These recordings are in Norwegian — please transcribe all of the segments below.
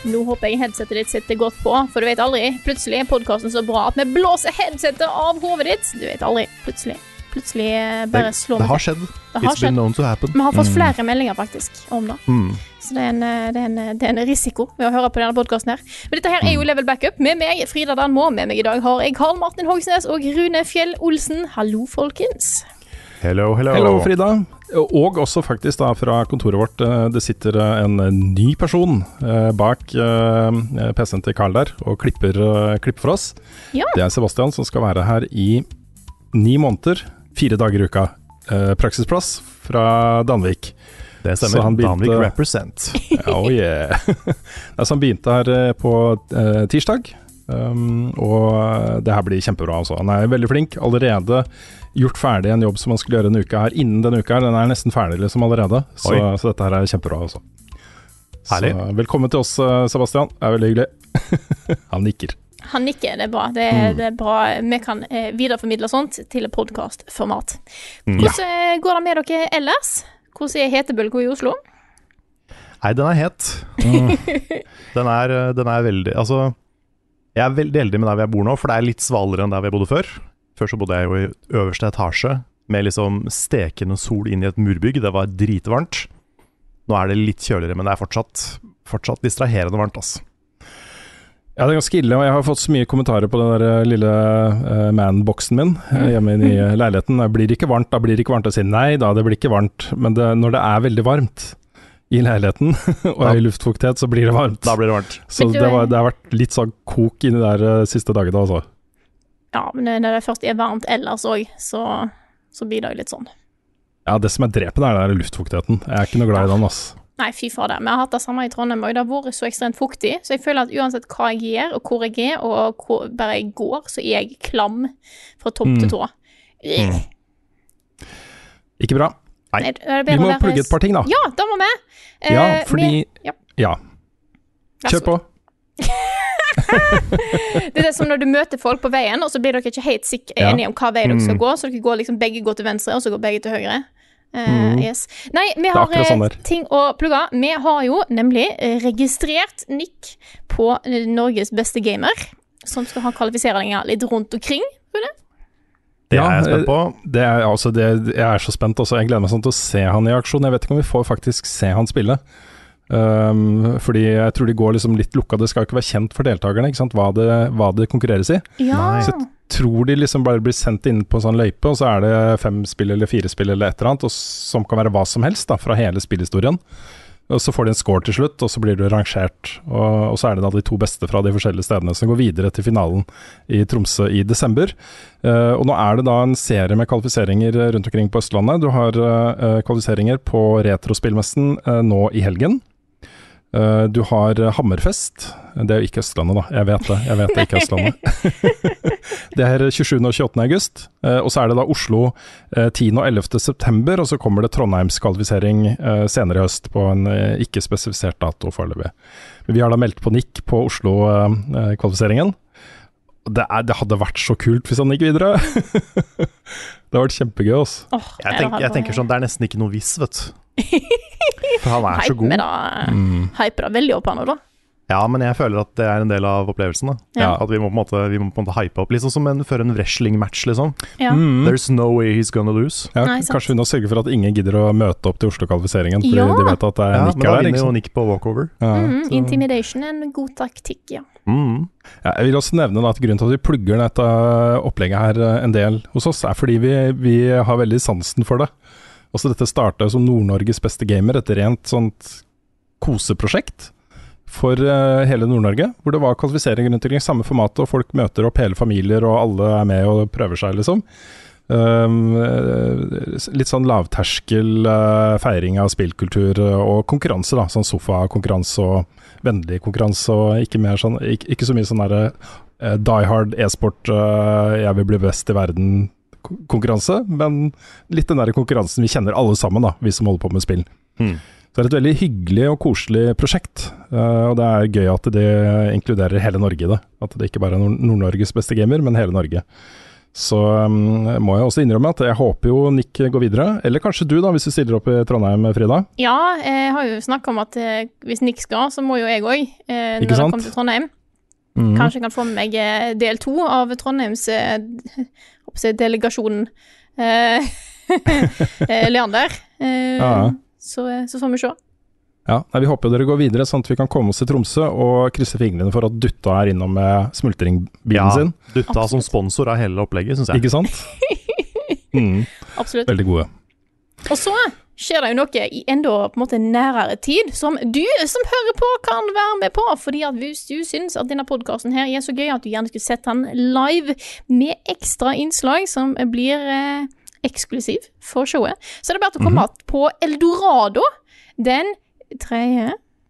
Nå håper jeg headsetet ditt sitter godt på, for du vet aldri. Plutselig er podcasten så bra at vi blåser headsetet av hovedet ditt. Du vet aldri. Plutselig bare slår det har skjedd. It's been known to happen. Vi har fått flere meldinger faktisk om det. Så det er en risiko ved å høre på denne podcasten her. Men dette her er jo Level Backup med meg, Frida Danmo. Med meg i dag har jeg Karl Martin Hogsnes og Rune Fjell Olsen. Hallo, folkens. Hello. Hello, Frida. Og også faktisk da fra kontoret vårt, det sitter en ny person bak PC-en til Karl der, og klipper for oss. Ja. Det er Sebastian som skal være her i 9 måneder, 4 dager i uka. Praksisplass fra Danvik. Det stemmer, Danvik represent. Oh yeah. Så han begynte her på tirsdag, og det her blir kjempebra også. Han er veldig flink, allerede gjort ferdig en jobb som han skulle gjøre en uke her innen denne uka her. Den er nesten ferdig liksom allerede, så dette her er kjempebra også. Herlig. Så velkommen til oss, Sebastian. Det er veldig hyggelig. Han nikker. Han nikker, det er bra. Det er bra. Vi kan videreformidle sånt til podcastformat. Hvordan går det med dere ellers? Hvordan er hetebølgen i Oslo? Nei, den er het. Den er veldig, altså, jeg er veldig heldig med der jeg bor nå, for det er litt svalere enn der vi bodde før. Før så bodde jeg jo i øverste etasje, med liksom stekende sol inn i et murbygg. Det var dritvarmt. Nå er det litt kjøligere, men det er fortsatt distraherende varmt, altså. Ja, det er ganske ille, og jeg har fått så mye kommentarer på den der lille man-boksen min hjemme i leiligheten. Blir det ikke varmt, da blir det ikke varmt. Jeg sier nei da, det blir ikke varmt. Men når det er veldig varmt i leiligheten, og høy luftfuktighet, så blir det varmt. Da blir det varmt. Så det har vært litt sånn kok inni der siste dagen da, altså. Ja, men når det først er varmt ellers også, så blir det jo litt sånn. Ja, det som er drepende er den luftfuktigheten. Jeg er ikke noe glad i den, altså. Nei, fy fader. Vi har hatt det samme i Trondheim, og det har vært så ekstremt fuktig, så jeg føler at uansett hva jeg gjør, og hvor jeg er, og bare jeg går, så er jeg klam fra topp til tå. Ikke bra. Nei, vi må plugge et par ting da. Ja, da må vi. Ja, fordi... Ja. Kjør på. Det er som når du møter folk på veien, og så blir dere ikke helt enige om hva vei dere skal gå, så dere går liksom, begge går til venstre, og så går begge til høyre. Yes. Nei, vi har ting å plugge. Vi har jo nemlig registrert Nick på Norges beste gamer, som skal ha kvalifiseringer litt rundt omkring. Det er jeg spent på. Jeg er så spent også. Jeg gleder meg sånn til å se han i aksjon. Jeg vet ikke om vi får faktisk se han spille. Fordi jeg tror de går liksom litt lukka. Det skal jo ikke være kjent for deltakerne, ikke sant? Hva det konkurreres i. Ja. Så jeg tror de liksom bare blir sendt inn på en sånn løype, og så er det 5 spill eller 4 spill eller et eller annet, og som kan være hva som helst da, fra hele spillhistorien. Og så får de en score til slutt, og så blir du rangert, og så er det da de 2 beste fra de forskjellige stedene som går videre til finalen i Tromsø i desember. Og nå er det da en serie med kvalifiseringer rundt omkring på Østlandet. Du har kvalifiseringer på Retrospillmessen nå i helgen. Du har Hammerfest. Det er jo ikke Østlandet da, jeg vet det ikke Østlandet. Det er 27. og 28. august, og så er det da Oslo 10. og 11. september, og så kommer det Trondheims kvalifisering senere i høst på en ikke spesifisert dato foreløpig. Vi har da meldt på Nick på Oslo-kvalifiseringen. Det hadde vært så kult hvis han gikk videre. Det har vært kjempegøy også. Jeg tenker sånn, det er nesten ikke noe viss, vet du. For han er så god. Hyper da veldig opp han nå da. Ja, men jeg føler at det er en del av opplevelsen da. Ja. At vi må på en måte hype opp, liksom som før en wrestling-match liksom. Ja. There's no way he's gonna lose. Ja, kanskje hun har sørget for at ingen gidder å møte opp til Oslo-kvalifiseringen, fordi de vet at det er Nick der. Men da vinner jo Nick på walkover. Intimidation er en god taktikk, ja. Jeg vil også nevne da, at grunnen til at vi plugger dette opplegget her en del hos oss, er fordi vi har veldig sansen for det. Også dette startet som Nord-Norges beste gamer, et rent sånt koseprosjekt for hele Nord-Norge, hvor det var kvalifisering rundt omkring samme format, og folk møter opp hele familier, og alle er med og prøver seg liksom. Litt sånn lavterskel feiring av spillkultur og konkurranse da, sånn sofa-konkurranse og vennlig konkurranse, og ikke så mye sånn der die hard e-sport, jeg vil bli best i verden konkurranse, men litt den der konkurransen vi kjenner alle sammen da, vi som holder på med spill. Så det er et veldig hyggelig og koselig prosjekt, og det er gøy at det inkluderer hele Norge da. At det ikke bare er Nord-Norges beste gamer, men hele Norge. Så må jeg også innrømme at jeg håper jo Nick går videre, eller kanskje du da, hvis du stiller opp i Trondheim, Frida? Ja, jeg har jo snakket om at hvis Nick skal, så må jo jeg også, når jeg kommer til Trondheim. Kanskje jeg kan få med meg del 2 av Trondheims delegasjonen Leander. Så får vi se. Ja, vi håper jo dere går videre, sånn at vi kan komme oss til Tromsø og krysse fingrene for at Dutta innom med smultringbilen sin. Ja, Dutta som sponsor av hele opplegget, synes jeg. Ikke sant? Absolutt. Veldig gode. Og så skjer det jo noe i enda på en måte nærere tid, som du som hører på kan være med på, fordi at hvis du synes at denne podcasten her er så gøy at du gjerne skulle sett den live med ekstra innslag som blir eksklusiv for showet, så er det bare å komme på Eldorado den 3.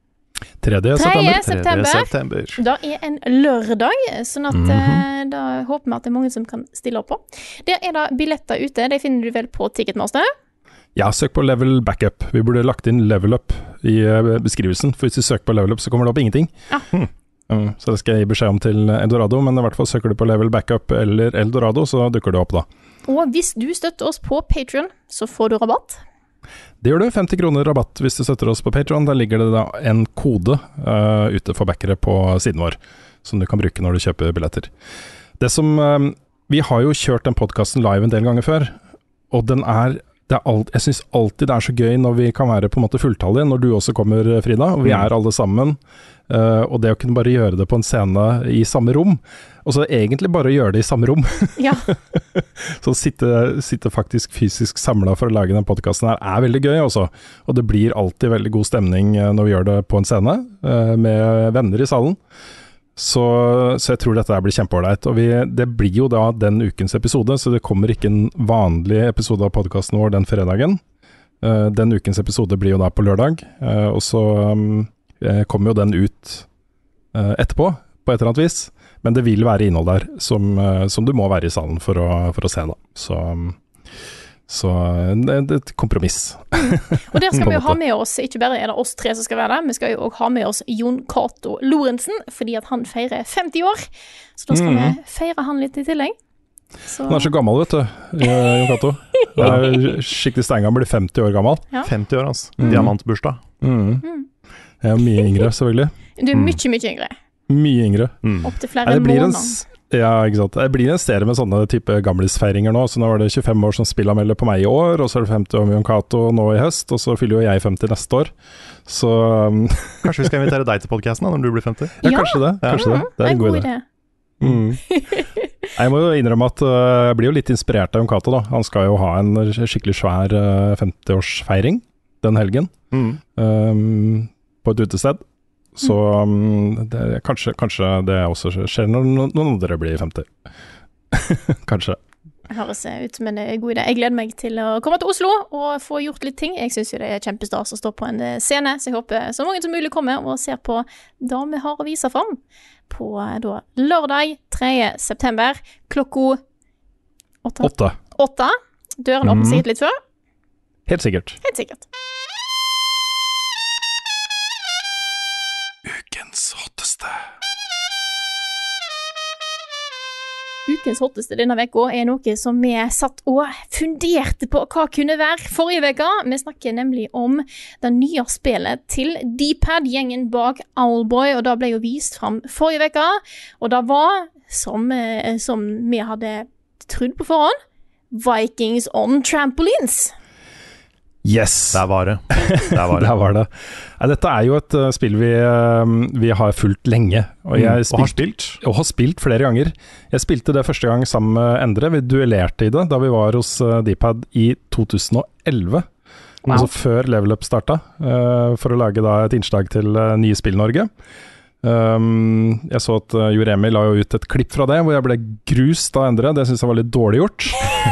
september. Da er en lørdag, sånn at da håper vi at det er mange som kan stille opp på. Der er da billetter ute, de finner du vel på Ticketmaster? Ja, søk på Level Backup. Vi burde lagt inn Level Up i beskrivelsen, for hvis du søker på Level Up så kommer det opp ingenting. Ja. Så det skal jeg gi beskjed om til Eldorado, men i hvert fall søker du på Level Backup eller Eldorado, så dukker det opp da. Og hvis du støtter oss på Patreon, så får du rabatt. Det gjør du, 50 kroner rabatt hvis du støtter oss på Patreon. Der ligger det da en kode ute for backere på siden vår, som du kan bruke når du kjøper billetter. Vi har jo kjørt den podcasten live en del ganger før, og jeg synes alltid det er så gøy når vi kan være på en måte fulltallige, når du også kommer, Frida, og vi er alle sammen, og det å kunne bare gjøre det på en scene i samme rom, og så egentlig bare gjøre det i samme rom. Ja. Så sitte faktisk fysisk samlet for å lage den podcasten her er veldig gøy også, og det blir alltid veldig god stemning når vi gjør det på en scene, med venner i salen. Så jeg tror dette blir kjempeålreit, og det blir jo da den ukens episode, så det kommer ikke en vanlig episode av podcasten vår den fredagen. Den ukens episode blir jo da på lørdag, og så kommer jo den ut etterpå, på et eller annet vis, men det vil være innhold der som du må være i salen for å se da. Så det er et kompromiss. Og der skal vi jo ha med oss, ikke bare er det oss 3 som skal være der, vi skal jo også ha med oss Jon Cato Lorentzen, fordi at han feirer 50 år, så da skal vi feire han litt i tillegg. Så. Han er så gammel, vet du, Jon Cato. Han er skikkelig steingammel, blir 50 år gammel. Ja. 50 år, altså. Diamantbursdag. Jeg er mye yngre, selvfølgelig. Du er mye yngre. Mye yngre. Opp til flere måneder. Ja, ikke sant. Det blir en serie med sånne type gamlisfeiringer nå, så nå var det 25 år som spillamelder på meg i år, og så er det 50 år med Jon Cato nå i høst, og så fyller jo jeg 50 neste år. Så kanskje vi skal invitere deg til podcasten da, når du blir 50? Ja, kanskje det. Det er en god idé. Jeg må jo innrømme at jeg blir jo litt inspirert av Jon Cato da. Han skal jo ha en skikkelig svær 50-årsfeiring den helgen på et utested. Så kanskje det også skjer når noen av dere blir 50. Kanskje. Det høres ut som en god idé. Jeg gleder meg til å komme til Oslo og få gjort litt ting. Jeg synes jo det er kjempestas å stå på en scene, så jeg håper så mange som mulig kommer og ser på det vi har å vise fram på da, lørdag 3. september klokka 8. Dørene åpner sikkert litt før. Helt sikkert. Ukens hotteste. Ukens hotteste denne veka er noe som vi satt og funderte på hva kunne være forrige veka. Vi snakker nemlig om det nye spillet til D-Pad, gjengen bak Owlboy, og det ble jo vist fram forrige veka, og det var, som vi hadde trodd på forhånd, Vikings on Trampolines. Yes! Der var det. Der var det. Dette er jo et spill vi har fulgt lenge. Og har spilt flere ganger. Jeg spilte det første gang sammen med Endre. Vi duellerte i det da vi var hos D-Pad i 2011. Altså før Level Up startet, for å lage da et innslag til Nye Spill Norge. Jeg så at Joremi la jo ut et klipp fra det hvor jeg ble grust av Endre. Det synes jeg var litt dårlig gjort.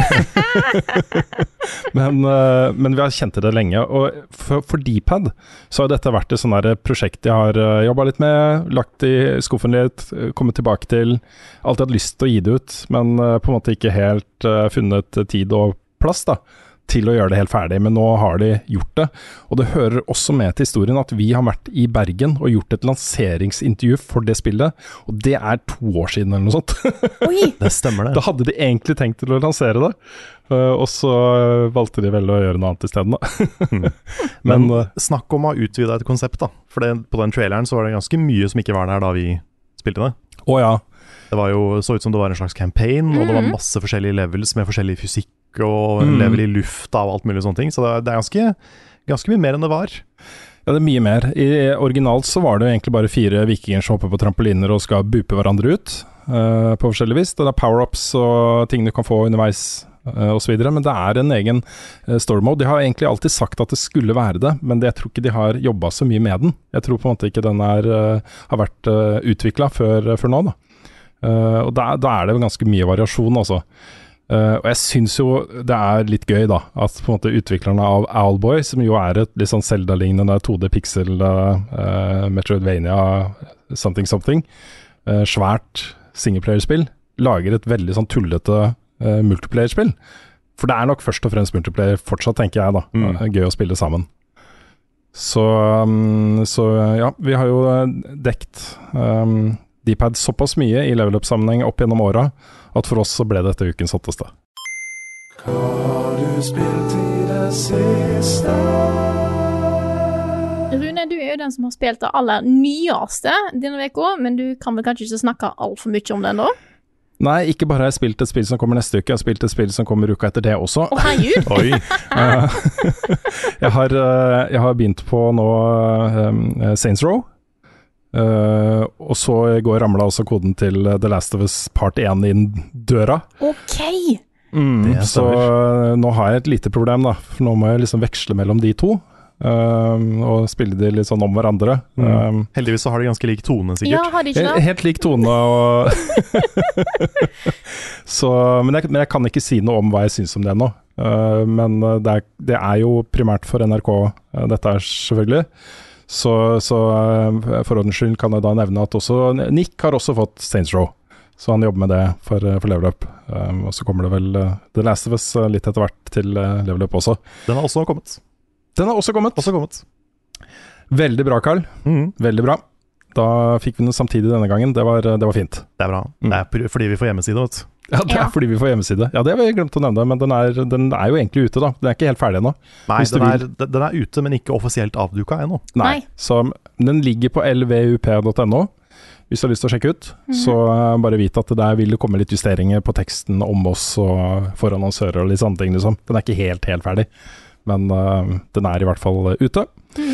men vi har kjent det lenge, og for D-Pad så har dette vært et sånn der prosjekt jeg har jobbet litt med, lagt i skuffen litt, kommet tilbake til, alltid hatt lyst til å gi det ut, men på en måte ikke helt funnet tid og plass da, til å gjøre det helt ferdig, men nå har de gjort det. Og det hører også med til historien at vi har vært i Bergen og gjort et lanseringsintervju for det spillet, og det 2 år siden eller noe sånt. Oi! Det stemmer det. Da hadde de egentlig tenkt til å lansere det, og så valgte de vel å gjøre noe annet i stedet da. Men snakk om å ha utvidet et konsept da, for på den traileren så var det ganske mye som ikke var der da vi spilte det. Ja. Det var så ut som det var en slags campaign, og det var masse forskjellige levels med forskjellig fysikk og level i lufta og alt mulig sånne ting, så det ganske mye mer enn det var. Ja, det mye mer. Originalt så var det egentlig bare 4 vikinger som hopper på trampoliner og skal bupe hverandre ut på forskjellig vis. Det power-ups og ting du kan få underveis og så videre, men det en egen story mode. De har egentlig alltid sagt at det skulle være det, men jeg tror ikke de har jobbet så mye med den. Jeg tror på en måte ikke den har vært utviklet før nå da. Og da det ganske mye variasjon altså. Og jeg synes jo det litt gøy da, at på en måte utviklerne av Owlboy, som jo et litt sånn Zelda-lignende 2D-pixel Metroidvania something, svært singleplayerspill, lager et veldig sånn tullete multiplayerspill. For det nok først og fremst multiplayer fortsatt, tenker jeg da. Gøy å spille sammen. Så ja, vi har jo dekt D-pad såpass mye i level-up-sammenheng opp gjennom åra, at for oss så ble dette ukens hotteste. Hva har du spilt i det siste? Rune, du jo den som har spilt det aller nyeste denne veka, men du kan vel kanskje ikke snakke alt for mye om den da? Nei, ikke bare har jeg spilt et spill som kommer neste uke, jeg har spilt et spill som kommer uka etter det også. Herregud! Oi! Jeg har begynt på nå Saints Row. Og så ramla også koden til The Last of Us Part 1 inn døra. Ok! Så nå har jeg et lite problem da, for nå må jeg liksom veksle mellom de to. Og spille de litt sånn om hverandre. Heldigvis så har de ganske lik tone sikkert. Ja, har de ikke det? Helt lik tone og så, men jeg kan ikke si noe om hva jeg synes om det nå. Men det jo primært for NRK dette selvfølgelig. Så for ordens skyld kan jeg da nevne at også Nick har også fått Saints Row, så han jobber med det for Level Up, og så kommer det vel The Last of Us litt etter hvert til Level Up også. Den har også kommet. Veldig bra, Karl. Veldig bra. Da fikk vi den samtidig denne gangen, det var fint. Det bra, det fordi vi får hjemmeside, vet du. Ja, det fordi vi får hjemmeside. Ja, det har vi glemt å nevne, men den jo egentlig ute da. Den ikke helt ferdig ennå. Nei, den ute, men ikke offisielt avduka ennå. Nei. Så den ligger på lvup.no. Hvis du har lyst til å sjekke ut, så bare vit at det vil komme litt justeringer på teksten om oss og for annonsører og litt sånne ting liksom. Den ikke helt ferdig, men den i hvert fall ute.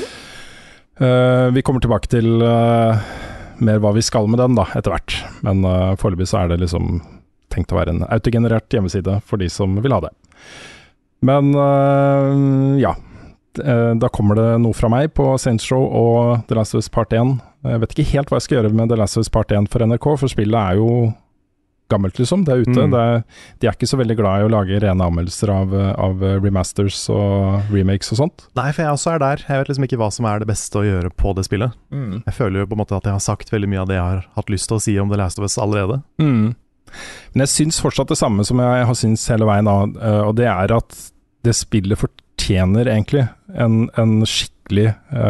Vi kommer tilbake til mer hva vi skal med den da, etter hvert. Men foreløpig så det liksom tenkt å være en autogenerert hjemmeside for de som vil ha det. Men ja, da kommer det noe fra meg på Saints Row og The Last of Us Part 1. Jeg vet ikke helt hva jeg skal gjøre med The Last of Us Part 1 for NRK, for spillet jo gammelt liksom, det ute. De ikke så veldig glad i å lage rene anmeldelser av remasters og remakes og sånt. Nei, for jeg også der. Jeg vet liksom ikke hva som det beste å gjøre på det spillet. Jeg føler jo på en måte at jeg har sagt veldig mye av det jeg har hatt lyst til å si om The Last of Us allerede. Men jeg syns fortsatt det samme som jeg har syns hele veien, og det at det spillet fortjener egentlig en skikkelig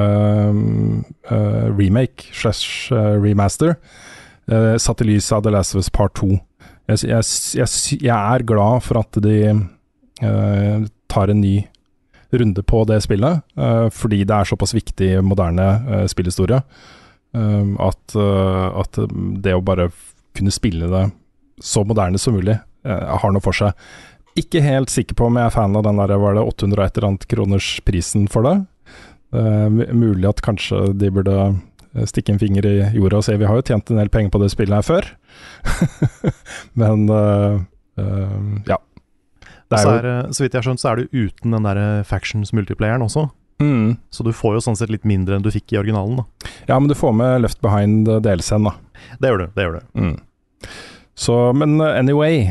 remake / remaster, satt i lys av The Last of Us Part 2. Jeg glad for at de tar en ny runde på det spillet, fordi det såpass viktig moderne spillhistorie, at det å bare kunne spille det så moderne som mulig har noe for seg. Ikke helt sikker på om jeg fan av den der, var det 800 et eller annet kroners prisen for det? Mulig at kanskje de burde stikke en finger i jorda og se, vi har jo tjent en del penger på det spillet her før. Men ja. Så vidt jeg har skjønt, så det uten den der Factions multiplayeren også. Så du får jo sånn sett litt mindre enn du fikk i originalen da. Ja, men du får med Left Behind DLC-en da. Det gjør du. Så, men anyway,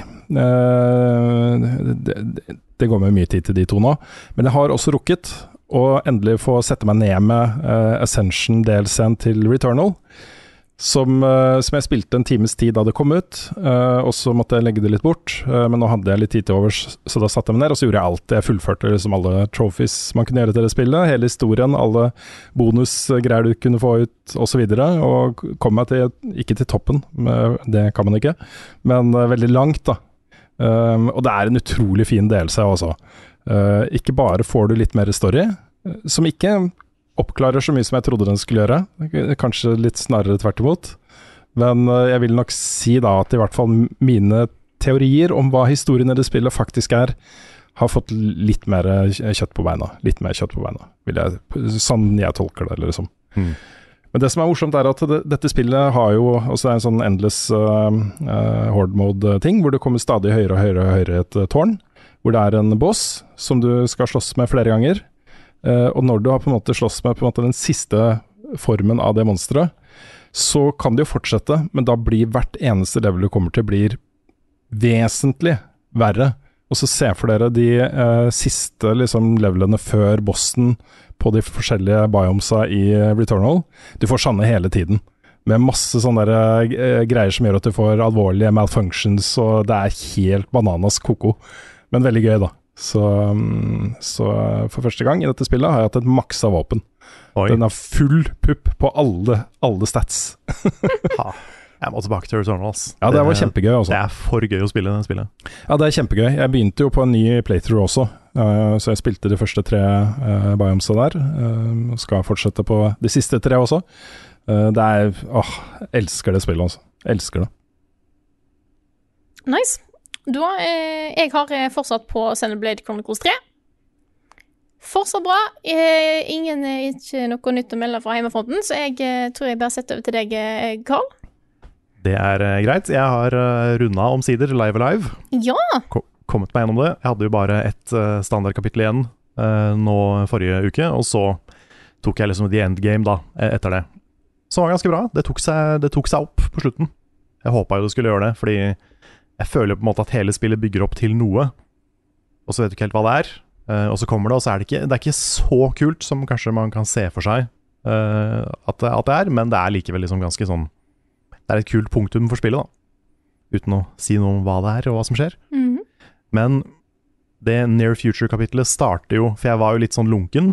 det går med mye tid til de to nå. Men jeg har også rukket å endelig få sette meg ned med Ascension DLC-en til Returnal. som jeg spilte en times tid da det kom ut, og så måtte jeg legge det litt bort, men nå hadde jeg litt tid til overs, så da satte jeg meg ned, og så gjorde jeg alt. Jeg fullførte liksom alle trophies man kunne gjøre til det spillet, hele historien, alle bonusgreier du kunne få ut, og så videre, og kom meg til, ikke til toppen, det kan man ikke, men veldig langt da. Og det en utrolig fin delelse også. Ikke bare får du litt mer story, som ikke oppklarer så mye som jeg trodde den skulle gjøre, kanskje litt snarere tvert imot, men jeg vil nok si da at i hvert fall mine teorier om hva historien i det spillet faktisk har fått litt mer kjøtt på beina, sånn jeg tolker det liksom. Men det som morsomt at dette spillet har jo også en sånn endless horde mode ting, hvor du kommer stadig høyere og høyere og høyere et tårn, hvor det en boss som du skal slåss med flere ganger. Og når du har på en måte slåss med på en måte den siste formen av det monsteret, så kan det jo fortsette, men da blir hvert eneste level du kommer til blir vesentlig verre. Og så se for dere de siste liksom, levelene før bossen på de forskjellige biomesa i Returnal. Du får sånne hele tiden, med masse sånne greier som gjør at du får alvorlige malfunctions, og det helt bananas koko, men veldig gøy da. Så for første gang i dette spillet har jeg hatt et maksa våpen. Oi. Den har full pupp på alle stats. Jeg må tilbake til Returnal. Ja, det var kjempegøy også. Det for gøy å spille det spillet. Ja, det kjempegøy. Jeg begynte jo på en ny playthrough også, så jeg spilte de første 3 biomesa der. Skal fortsette på de siste 3 også. Det elsker det spillet altså. Elsker det. Nice. Jeg har fortsatt på Xenoblade Chronicles 3. Fortsatt bra. Ikke noe nytt å melde fra hjemmefronten, så jeg tror jeg bare setter over til deg, Carl. Det greit. Jeg har rundet omsider Live Alive. Ja! Kommet meg gjennom det. Jeg hadde jo bare et standardkapittel igjen nå forrige uke, og så tok jeg liksom the endgame da, etter det. Så var det ganske bra. Det tok seg opp på slutten. Jeg håpet jo det skulle gjøre det, fordi jeg føler på en måte at hele spillet bygger opp til noe, og så vet du ikke helt hva det og så kommer det, og så det ikke så kult som kanskje man kan se for seg at det men det likevel liksom ganske sånn, det et kult punktum for spillet da, uten å si noe om hva det og hva som skjer. Men det Near Future-kapitlet starter jo, for jeg var jo litt sånn lunken,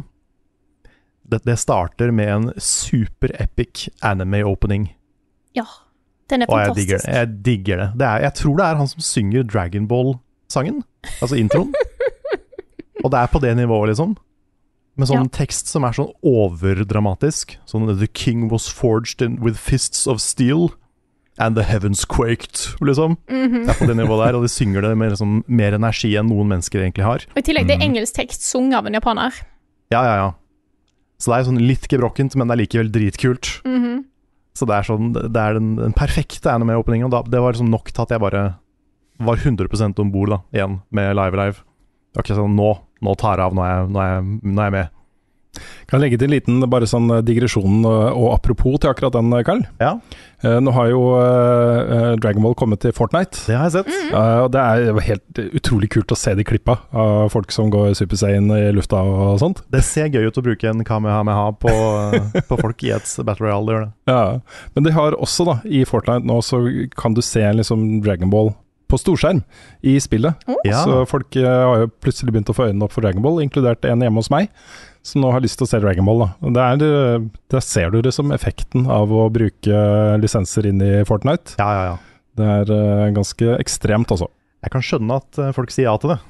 det starter med en super epic anime-opening. Ja. Den fantastisk. Og jeg digger det. Jeg tror det han som synger Dragon Ball-sangen, altså introen. Og det på det nivået, liksom. Med sånn tekst som sånn overdramatisk. Sånn The king was forged with fists of steel, and the heavens quaked, liksom. Det på det nivået der, og de synger det med liksom, mer energi enn noen mennesker egentlig har. Og i tillegg, det engelsk tekst sunget av en japaner. Ja. Så det sånn litt gebrokkent, men det likevel dritkult. Så det sånn, det den perfekte anime-åpningen, og det var liksom nok til at jeg bare var 100% ombord da, igjen med Live Alive. Det var ikke sånn, nå tar jeg av, nå er jeg med. Kan jeg legge til en liten bare sånn digresjon og apropos til akkurat den, Karl? Ja. Nå har jo Dragon Ball kommet til Fortnite. Det har jeg sett. Og det helt utrolig kult å se de klippa av folk som går Super Saiyan i lufta og sånt. Det ser gøy ut å bruke en Kamehameha på folk i et Battle Royale, det gjør det. Ja, men de har også da, i Fortnite nå så kan du se liksom Dragon Ball på storskjerm i spillet. Ja. Så folk har jo plutselig begynt å få øynene opp for Dragon Ball, inkludert en hjemme hos meg, som nå har lyst til å se Dragon Ball. Da. Der ser du det som effekten av å bruke lisenser inn i Fortnite. Ja. Det ganske ekstremt også. Jeg kan skjønne at folk sier ja til det.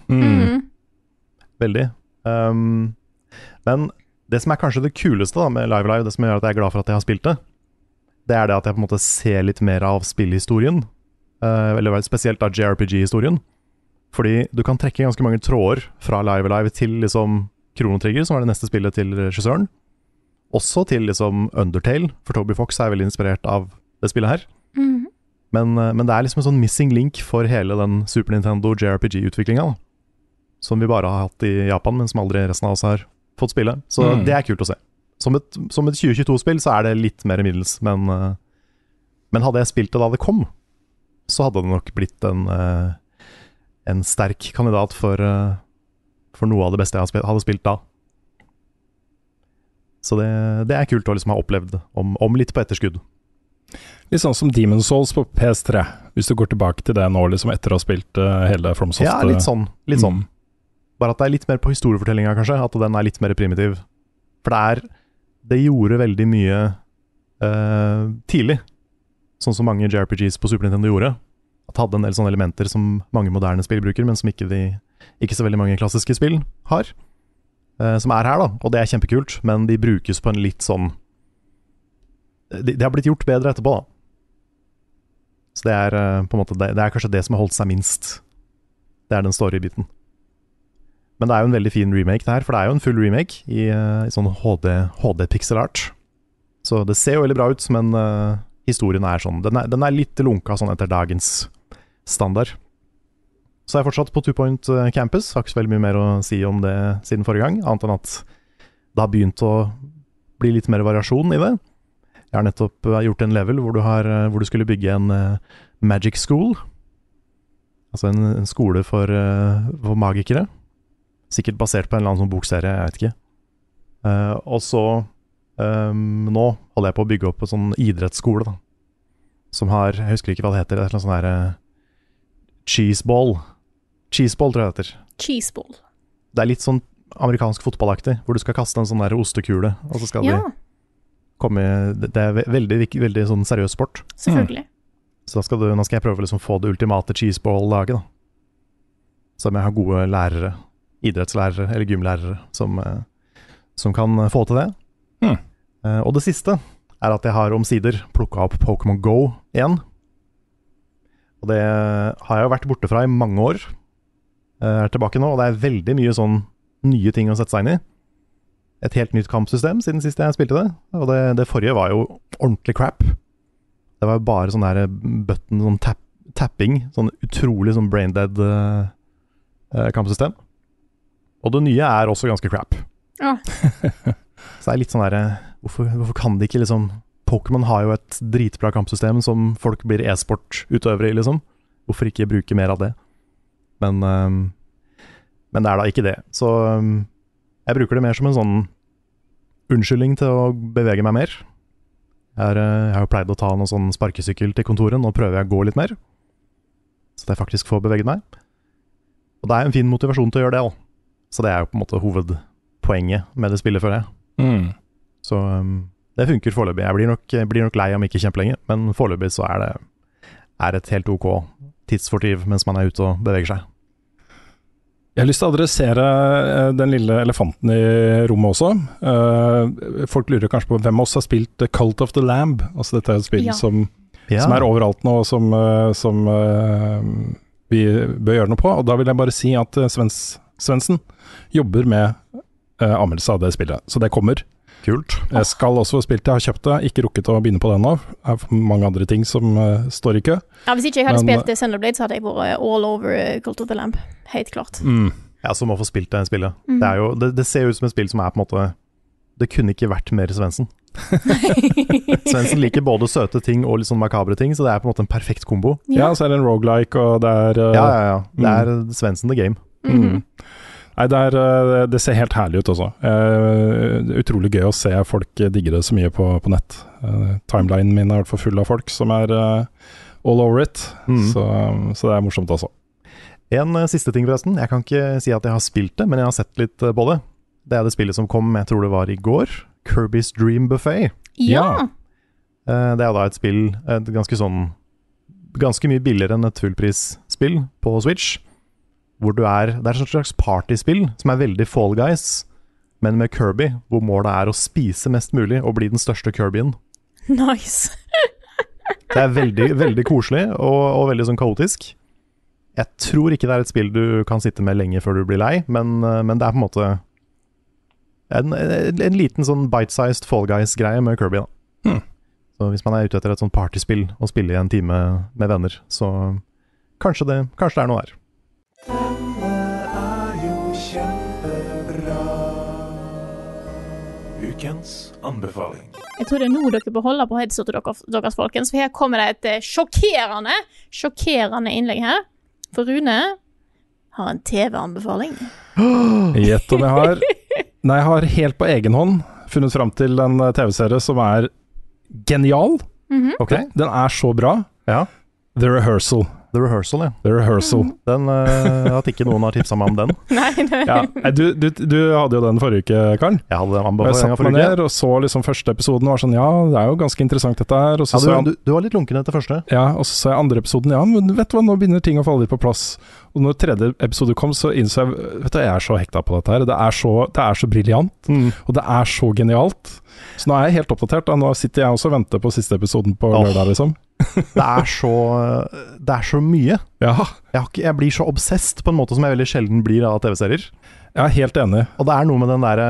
Veldig. Men det som kanskje det kuleste da, med Live Live, det som gjør at jeg glad for at jeg har spilt det, det det at jeg på en måte ser litt mer av spillhistorien. Eller spesielt av JRPG-historien. Fordi du kan trekke ganske mange tråder fra Live Live til liksom Chrono Trigger, som det neste spillet til regissøren. Også til liksom Undertale, for Toby Fox veldig inspirert av det spillet her. Men det liksom en sånn missing link for hele den Super Nintendo JRPG-utviklinga, som vi bare har hatt i Japan, men som aldri resten av oss har fått spille. Så det kult å se. Som et 2022-spill så det litt mer middels, men hadde jeg spilt det da det kom, så hadde det nok blitt en sterk kandidat for noe av det beste jeg hadde spilt da. Så det kult å liksom ha opplevd om litt på etterskudd. Litt sånn som Demon's Souls på PS3, hvis du går tilbake til det nå, liksom etter å ha spilt hele FromSoft. Ja, litt sånn. Bare at det er litt mer på historiefortellinga, kanskje, at den er litt mer primitiv. For det gjorde veldig mye tidlig, sånn som mange JRPGs på Super Nintendo gjorde. At det hadde en del sånne elementer som mange moderne spill bruker, men som ikke så veldig mange klassiske spill har. Som er her da, og det er kjempekult, men de brukes på en litt sånn de har blitt gjort bedre etterpå da. Så det er på en måte, det er kanskje det som har holdt seg minst. Det er den story-biten. Men det er jo en veldig fin remake det her, for det er jo en full remake i sånn HD pixel art. Så det ser jo veldig bra ut, men historien er sånn, den er litt lunka sånn etter dagens standard. Så er jeg fortsatt på 2 Point Campus, har ikke så veldig mye mer å si om det siden forrige gang, annet enn at det har begynt å bli litt mer variasjon i det. Jeg har nettopp gjort en level hvor du skulle bygge en magic school, altså en skole for magikere, sikkert basert på en eller annen sånn bokserie, jeg vet ikke. Og så nå holder jeg på å bygge opp en sånn idrettsskole da, som har, jeg husker ikke hva det heter, det er et eller annet sånn her cheeseball tror jeg det heter. Cheeseball. Det er litt sånn amerikansk fotballaktig, hvor du skal kaste en sånn der ostekule, og så skal de komme i, det er veldig sånn seriøs sport. Selvfølgelig. Så nå skal jeg prøve liksom få det ultimate cheeseball-laget da. Så jeg har gode lærere, idrettslærere eller gymlærere som kan få til det. Og det siste er at jeg har omsider plukket opp Pokémon Go igjen. Og det har jeg jo vært borte fra i mange år. Jeg er tilbake nå, og det er veldig mye sånn nye ting å sette seg inn i. Et helt nytt kampsystem siden sist jeg spilte det. Og det forrige var jo ordentlig crap. Det var jo bare sånn der button, sånn tapping, sånn utrolig sånn braindead kampsystem. Og det nye er også ganske crap. Ja. Så det er litt sånn der, hvorfor kan de ikke liksom... Pokémon har jo et dritbra kampsystem som folk blir e-sport-utøvere i, liksom. Hvorfor ikke bruke mer av det? Men det er da ikke det. Så jeg bruker det mer som en sånn unnskyldning til å bevege meg mer. Jeg har jo pleid å ta noen sånn sparkesykkel til kontoret, nå prøver jeg å gå litt mer. Så det faktisk får beveget meg. Og det er en fin motivasjon til å gjøre det også. Så det er jo på en måte hovedpoenget med det spillet, føler jeg. Så... det funker foreløpig. Jeg blir nok lei om ikke kjempelenge, men foreløpig så er det et helt ok tidsfordriv mens man er ute og beveger seg. Jeg har lyst til å adressere den lille elefanten i rommet også. Folk lurer kanskje på hvem av oss har spilt Cult of the Lamb. Altså dette er et spill som er overalt nå, og som vi bør gjøre noe på. Og da vil jeg bare si at Svendsen jobber med anmeldelse av det spillet, så det kommer. Kult. Jeg skal også få spilt det, jeg har kjøpt det, ikke rukket å begynne på det nå. Det er mange andre ting som står i kø. Ja, hvis ikke jeg hadde spilt Xenoblade, så hadde jeg vært all over Cult of the Lamb, helt klart. Ja, så må få spilt det spillet. Det er jo, det ser ut som et spill som er på en måte, det kunne ikke vært mer Svendsen. Svendsen liker både søte ting og litt sånn makabre ting, så det er på en måte en perfekt kombo. Ja, så er det en roguelike, og det er... Ja. Det er Svendsen the game. Nei, det ser helt herlig ut også. Utrolig gøy å se folk digge det så mye på nett. Timelinen min er i hvert fall full av folk som er all over it, så det er morsomt også. En siste ting forresten, jeg kan ikke si at jeg har spilt det, men jeg har sett litt på det. Det er det spillet som kom, jeg tror det var i går, Kirby's Dream Buffet. Ja! Det er da et spill, ganske mye billigere enn et fullprisspill på Switch, hvor det er et slags partyspill som er veldig Fall Guys, men med Kirby, hvor målet er å spise mest mulig og bli den største Kirbyen. Nice. Det er veldig, veldig koselig og veldig sånn kaotisk. Jeg tror ikke det er et spill du kan sitte med lenge før du blir lei, men det er på en måte en liten sånn bite-sized Fall Guys-greie med Kirby da. Så hvis man er ute etter et sånt partyspill og spille i en time med venner, så kanskje det er noe der. Denne er jo kjempebra. Ukens anbefaling. Jeg tror det er nå dere bør holde på headsetet deres, folkens, for her kommer det et sjokkerende innlegg her. For Rune har en TV-anbefaling. Gjett om jeg har. Nei, jeg har helt på egen hånd funnet fram til en TV-serie som er genial. Ok. Den er så bra. Ja. The Rehearsal. The Rehearsal, ja. The Rehearsal. Den, at ikke noen har tipset meg om den. Nei. Ja. Du hadde jo den forrige uke, Karl. Jeg hadde den Jeg anbefalingen satt meg forrige uke. ned og så liksom første episoden og var sånn, ja, det er jo ganske interessant dette her. Og så så jeg, Du var litt lunken etter første. ja, og så så jeg andre episoden, ja, men vet du hva, nå begynner ting å falle litt på plass. Og når tredje episode kom, så innså jeg, vet du, jeg er så hekta på dette her. Det er så briljant, og det er så genialt. Så nå er jeg helt oppdatert. Da. Nå sitter jeg også og venter på siste episoden på lørdag, liksom. Det er så mye. Ja, Jeg blir så obsessed på en måte som jeg veldig sjelden blir av TV-serier. jeg er helt enig. Og det er noe med den derre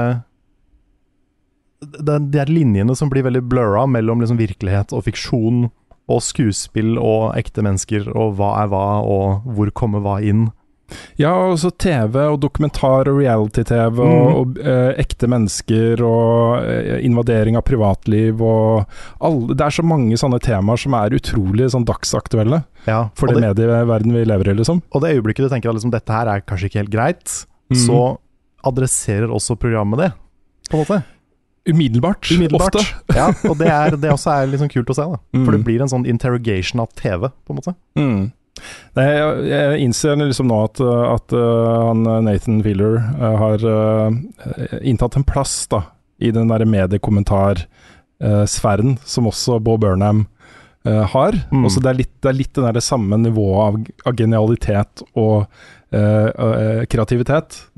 de her linjene som blir veldig blurra mellom liksom virkelighet og fiksjon, og skuespill og ekte mennesker, og hva er hva, og hvor kommer hva inn. Ja, og så TV og dokumentar og reality-TV og ekte mennesker og invadering av privatliv og det er så mange sånne temaer som er utrolig sånn dagsaktuelle for det medieverden vi lever i, liksom. Og det øyeblikket du tenker at liksom, dette her er kanskje ikke helt greit, så adresserer også programmet det, på en måte. Umiddelbart. Ofte. Ja, og det også er liksom kult å se, da. For det blir en sånn interrogation av TV, på en måte. Nei, jeg innser liksom nå at han Nathan Fielder har inntatt en plass da, i den der mediekommentarsfæren som også Bo Burnham har. Også det er litt den der samme nivået av genialitet og kreativitet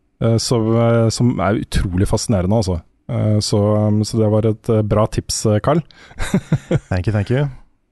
som er utrolig fascinerende, altså. Så det var et bra tips, Karl. Thank you.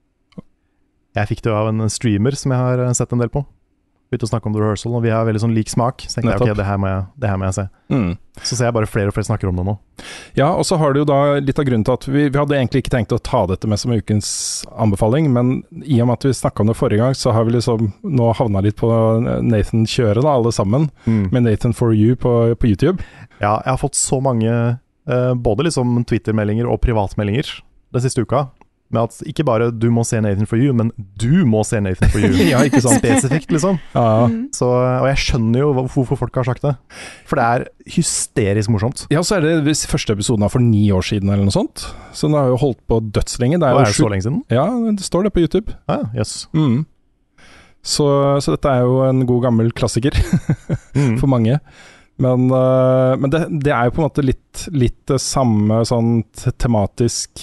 Jeg fikk det jo av en streamer som jeg har sett en del på. Begynte å snakke om The Rehearsal, og vi har veldig sånn lik smak. Så tenkte jeg, ok, det her må jeg se. Så ser jeg bare flere og flere snakker om det nå. Ja, og så har det jo da litt av grunnen til at vi hadde egentlig ikke tenkt å ta dette med som ukens anbefaling, men i og med at vi snakket om det forrige gang, så har vi liksom nå havnet litt på Nathan-kjøret da, alle sammen, med Nathan For You på YouTube. Ja, jeg har fått så mange, både liksom Twitter-meldinger og privatmeldinger den siste uka, med at ikke bare du må se Nathan For You, men du må se Nathan For You. Ja, ikke sant? Spesifikt, liksom. Ja. Så, og jeg skjønner jo hvorfor folk har sagt det. For det er hysterisk morsomt. Ja, så er det første episoden for 9 år siden eller noe sånt. Så den har jo holdt på dødslenge. Det er jo så lenge siden? Ja, det står det på YouTube. Yes. Så dette er jo en god gammel klassiker for mange. Men det er jo på en måte litt det samme sånn tematisk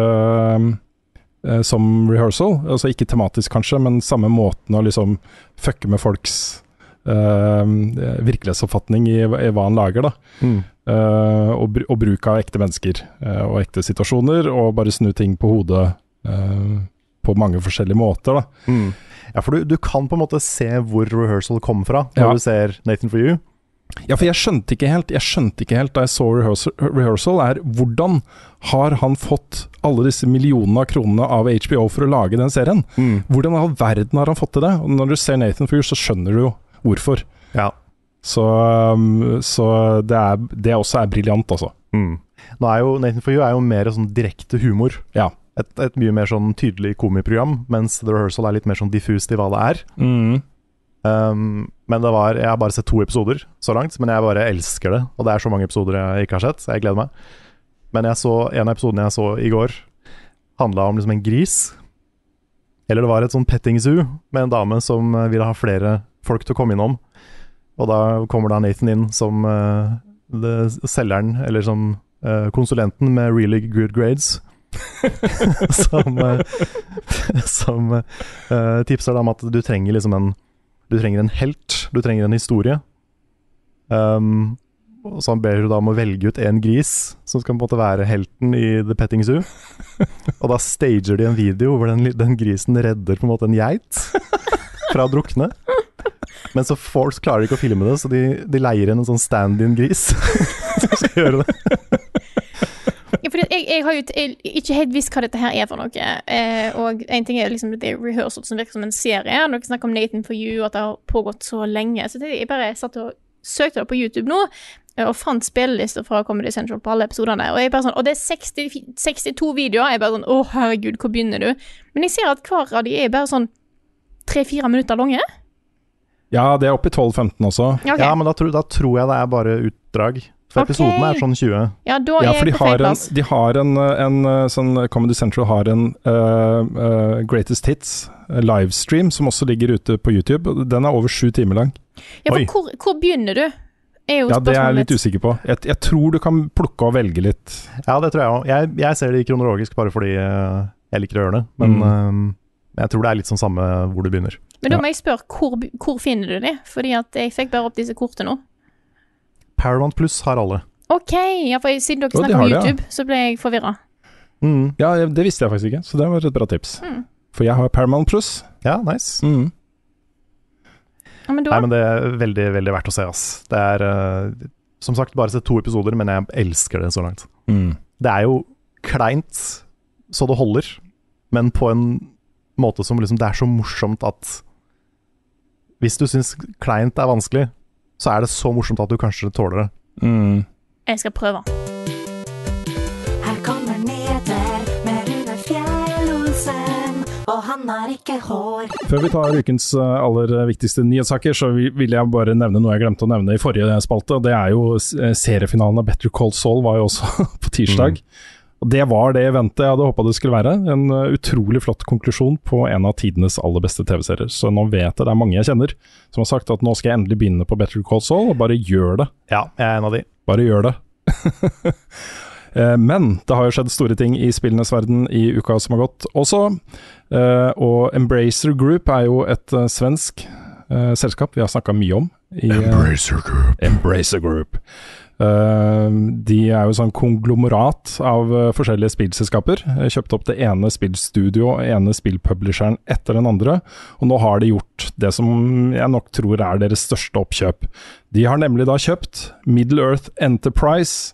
som Rehearsal, altså ikke tematisk kanskje, men samme måten å liksom fucke med folks virkelighetsoppfatning i hva han lager da. Og bruk av ekte mennesker og ekte situasjoner, og bare snu ting på hodet på mange forskjellige måter da. Ja, for du kan på en måte se hvor Rehearsal kom fra når du ser Nathan For You. Ja, for jeg skjønte ikke helt da jeg så Rehearsal hvordan har han fått alle disse millionene av kronene av HBO for å lage den serien? Hvordan i all verden har han fått til det? Og når du ser Nathan For You, så skjønner du jo hvorfor. Ja. Så det også er briljant, altså. Nå er jo Nathan For You er jo mer sånn direkte humor. Ja. Et mye mer sånn tydelig komiprogram, mens The Rehearsal er litt mer sånn diffust i hva det er. Men jeg har bare sett 2 episoder så langt, men jeg bare elsker det. Og det er så mange episoder jeg ikke har sett, så jeg gleder meg. Men en av episodene jeg så i går handlet om liksom en gris. Eller det var et sånn petting zoo med en dame som ville ha flere folk til å komme innom. Og da kommer da Nathan inn som selgeren, eller som konsulenten med really good grades. som tipser deg om at du trenger liksom du trenger en helt, du trenger en historie. Så han ber da om å velge ut en gris som skal på en måte være helten i The Petting Zoo. Og da stager de en video hvor den grisen redder på en måte en geit fra å drukne. Men så klarer de ikke å filme det, så de leier inn en sånn stand-in-gris som skal gjøre det. Ja, fordi jeg har jo ikke helt visst hva dette her er for noe, og en ting er liksom det er Rehearsal som virker som en serie. Når dere snakker om Nathan For You, at det har pågått så lenge, så jeg bare satt og søkte det på YouTube nå, og fant spillelister fra Comedy Central på alle episoderne, og jeg bare sånn, og det er 62 videoer, jeg bare sånn, herregud, hvor begynner du? Men jeg ser at hver av de er bare sånn 3-4 minutter lange. Ja, det er oppe i 12-15 også. Okay. Ja, men da tror jeg det er bare utdrag. For episodene er sånn 20. Ja, da er jeg på feil plass. De har en sånn Comedy Central har en Greatest Hits livestream som også ligger ute på YouTube. Den er over 7 timer lang. Ja, for hvor begynner du? Ja, det er jeg litt usikker på. Jeg tror du kan plukke og velge litt. Ja, det tror jeg også. Jeg ser det kronologisk bare fordi jeg liker å gjøre det. Men jeg tror det er litt sånn samme hvor du begynner. Men da må jeg spørre, hvor finner du det? Fordi at jeg fikk bare opp disse kortene nå. Paramount Plus har alle. Ok, ja, for siden dere snakker om YouTube, så ble jeg forvirret. Ja, det visste jeg faktisk ikke, så det var et bra tips. For jeg har Paramount Plus. Ja, nice. Ja, men Nei, men det er veldig, veldig verdt å se, ass. Det er, som sagt, bare sett 2 episoder, men jeg elsker det så langt. Det er jo kleint så det holder, men på en måte som liksom, det er så morsomt at hvis du synes kleint er vanskelig, så er det så morsomt at du kanskje tåler det. Jeg skal prøve. Her kommer nyheter med Rune Fjell-Olsen, og han har ikke hår. Før vi tar ukens aller viktigste nyhetssaker, så vil jeg bare nevne noe jeg glemte å nevne i forrige spalte. Det er jo seriefinalen av Better Call Saul var jo også på tirsdag. Og det var det eventet jeg hadde håpet det skulle være. En utrolig flott konklusjon på en av tidenes aller beste TV-serier. Så nå vet jeg det er mange jeg kjenner som har sagt at nå skal jeg endelig begynne på Better Call Saul, og bare gjør det. Ja, jeg er en av de. Bare gjør det. Men det har jo skjedd store ting i spillenes verden i uka som har gått også. Og Embracer Group er jo et svensk selskap vi har snakket mye om. Embracer Group. De er jo sånn konglomerat av forskjellige spillselskaper. Kjøpt opp det ene spillstudio, ene spillpublisheren etter den andre, og nå har de gjort det som jeg nok tror er deres største oppkjøp. De har nemlig da kjøpt Middle Earth Enterprises,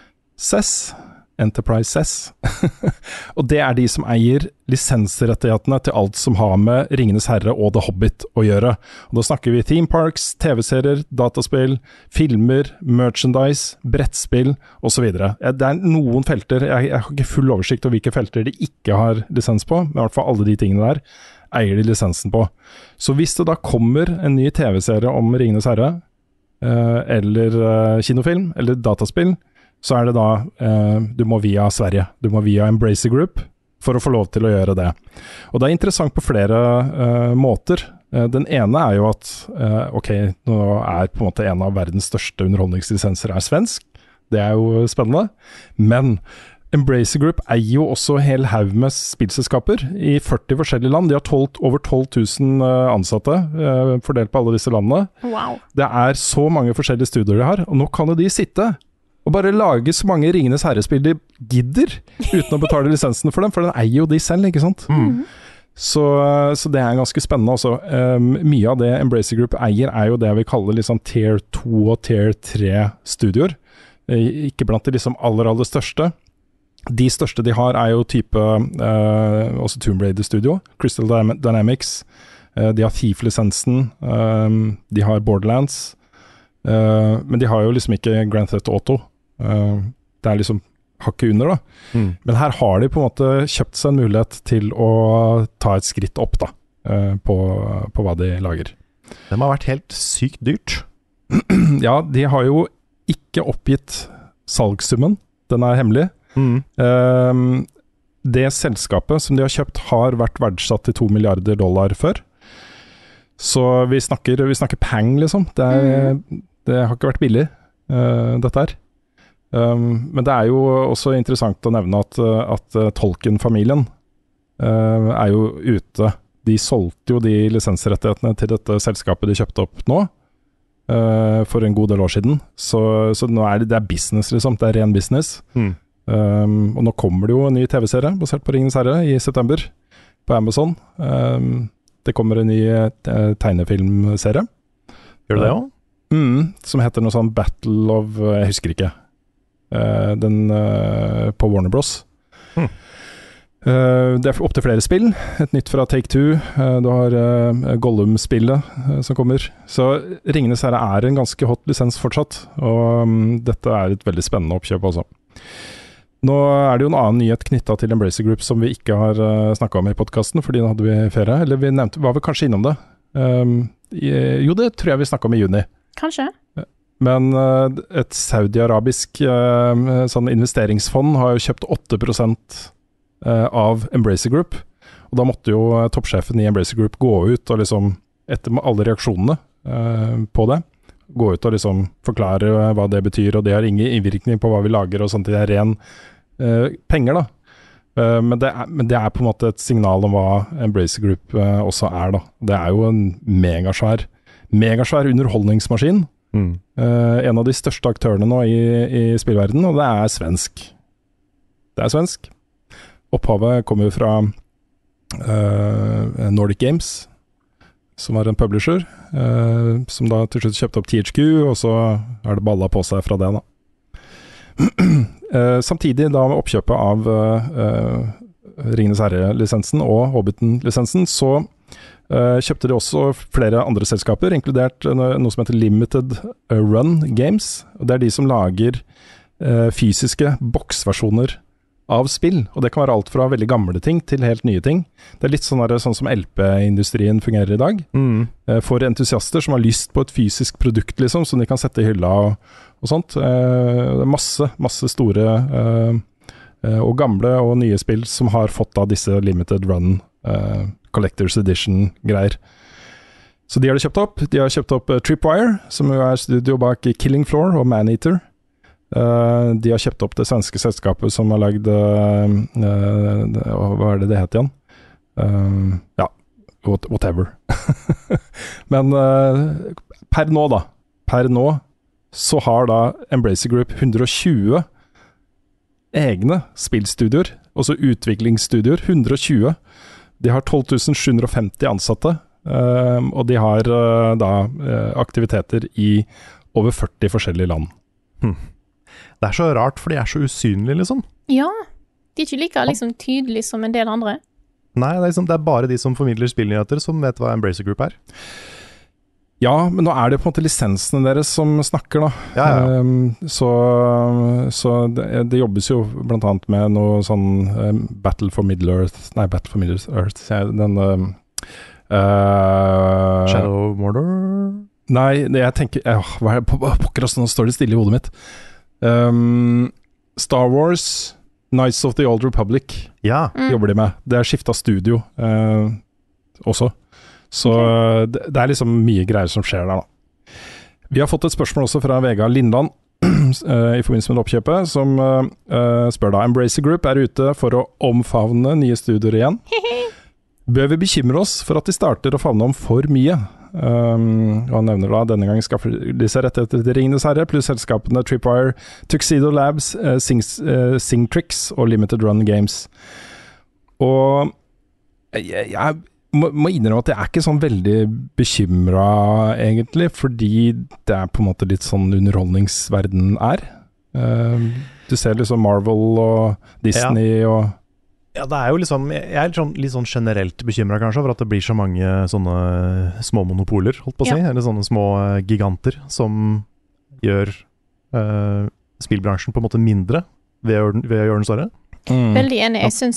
og det er de som eier lisensrettighetene til alt som har med Ringenes Herre og The Hobbit å gjøre. Og da snakker vi theme parks, TV-serier, dataspill, filmer, merchandise, brettspill osv. Det er noen felter, jeg har ikke full oversikt over hvilke felter de ikke har lisens på, men i hvert fall alle de tingene der eier de lisensen på. Så hvis det da kommer en ny TV-serie om Ringenes Herre, eller kinofilm, eller dataspill, så er det da du må via Sverige, du må via Embracer Group for å få lov til å gjøre det. Og det er interessant på flere måter. Den ene er jo at ok, nå er på en måte en av verdens største underholdningslisenser er svensk. Det er jo spennende. Men Embracer Group eier jo også hel haug med spillselskaper i 40 forskjellige land. De har over 12 000 ansatte fordelt på alle disse landene. Wow. Det er så mange forskjellige studier de har, og nå kan jo de sitte og bare lage så mange Ringenes Herrespill de gidder, uten å betale lisensen for dem, for den eier jo de selv, ikke sant? Så det er ganske spennende også. Mye av det Embracer Group eier er jo det vi kaller liksom Tier 2 og Tier 3 studioer. Ikke blant de liksom aller største. De største de har er jo type også Tomb Raider Studio, Crystal Dynamics, de har Thief-lisensen, de har Borderlands, men de har jo liksom ikke Grand Theft Auto. Det er liksom hakket under da. Men her har de på en måte kjøpt seg en mulighet til å ta et skritt opp da, på hva de lager. Det må ha vært helt sykt dyrt. Ja, de har jo ikke oppgitt salgssummen. Den er hemmelig. Det selskapet som de har kjøpt har vært verdsatt til $2 milliarder før. Så vi snakker peng liksom. Det har ikke vært billig, dette her. Men det er jo også interessant å nevne at Tolkien-familien er jo ute. De solgte jo de lisensrettighetene til dette selskapet de kjøpte opp nå, for en god del år siden. Så nå det er business liksom, det er ren business. Og nå kommer det jo en ny TV-serie basert på Ringenes Herre i september på Amazon. Det kommer en ny tegnefilmserie. Gjør det også? Som heter noe sånn Battle of, jeg husker ikke, den på Warner Bros. Det er opp til flere spill, et nytt fra Take-Two, du har Gollum-spillet som kommer, så Ringenes Herre er en ganske hot lisens fortsatt, og dette er et veldig spennende oppkjøp også. Nå er det jo en annen nyhet knyttet til Embracer Group som vi ikke har snakket om i podcasten, fordi da hadde vi ferie, eller vi var vel kanskje innom det. Jo, det tror jeg vi snakket om i juni. Kanskje. Men et saudi-arabisk sånn investeringsfond har jo kjøpt 8% av Embracer Group, og da måtte jo toppsjefen i Embracer Group gå ut og liksom, etter alle reaksjonene på det, gå ut og liksom forklare hva det betyr, og det har ingen innvirkning på hva vi lager, og sånt, det er ren penger da. Men det er på en måte et signal om hva Embracer Group også da. Det er jo en megasvær underholdningsmaskin. En av de største aktørene nå i spillverdenen, og det er svensk. Opphavet kommer jo fra Nordic Games, som var en publisher, som da til slutt kjøpte opp THQ, og så har det ballet på seg fra det da. Samtidig da med oppkjøpet av Ringenes Herre-lisensen og Hobbiten-lisensen, så kjøpte de også flere andre selskaper, inkludert noe som heter Limited Run Games, og det er de som lager fysiske boksversjoner av spill, og det kan være alt fra veldig gamle ting til helt nye ting. Det er litt sånn som LP-industrien fungerer i dag, for entusiaster som har lyst på et fysisk produkt liksom, som de kan sette i hylla og sånt. Det er masse store og gamle og nye spill som har fått av disse Limited Run Collector's Edition greier. Så de har kjøpt opp. De har kjøpt opp Tripwire, som jo er studio bak Killing Floor og Maneater. De har kjøpt opp det svenske selskapet som har lagd hva det heter igjen? Ja, whatever. Men per nå så har da Embracer Group 120 egne spillstudioer, også utviklingsstudioer, 120. De har 12.750 ansatte, og de har da aktiviteter i over 40 forskjellige land. Det er så rart, for de er så usynlige, liksom. Ja, de er ikke like liksom, tydelige som en del andre. Nei, det er bare de som formidler spillnyheter som vet hva Embracer Group er. Ja, men nå er det på en måte lisensene deres som snakker da. Ja. Så det jobbes jo blant annet med noe sånn Battle for Middle-earth, den Shadow Mordor? Nei, jeg tenker, hva er det, pokker også, nå står det stille i hodet mitt. Star Wars, Knights of the Old Republic jobber de med. Det er skiftet studio også. Så det er liksom mye greier som skjer der da. Vi har fått et spørsmål også fra Vegard Lindland i forbindelse med oppkjøpet, som spør da, Embracer Group er ute for å omfavne nye studier igjen. Bør vi bekymre oss for at de starter å favne om for mye? Og han nevner da, denne gangen skaffer de seg rettigheter til Ringenes Herre, pluss selskapene Tripwire, Tuxedo Labs, Singtrix og Limited Run Games. Og jeg må innrømme at jeg er ikke sånn veldig bekymret egentlig, fordi det er på en måte litt sånn underholdningsverden er. Du ser liksom Marvel og Disney og... Ja, det er jo liksom, jeg er litt sånn generelt bekymret kanskje for at det blir så mange sånne små monopoler, holdt på å si, eller sånne små giganter som gjør spillbransjen på en måte mindre ved å gjøre den større. Veldig enig, jeg synes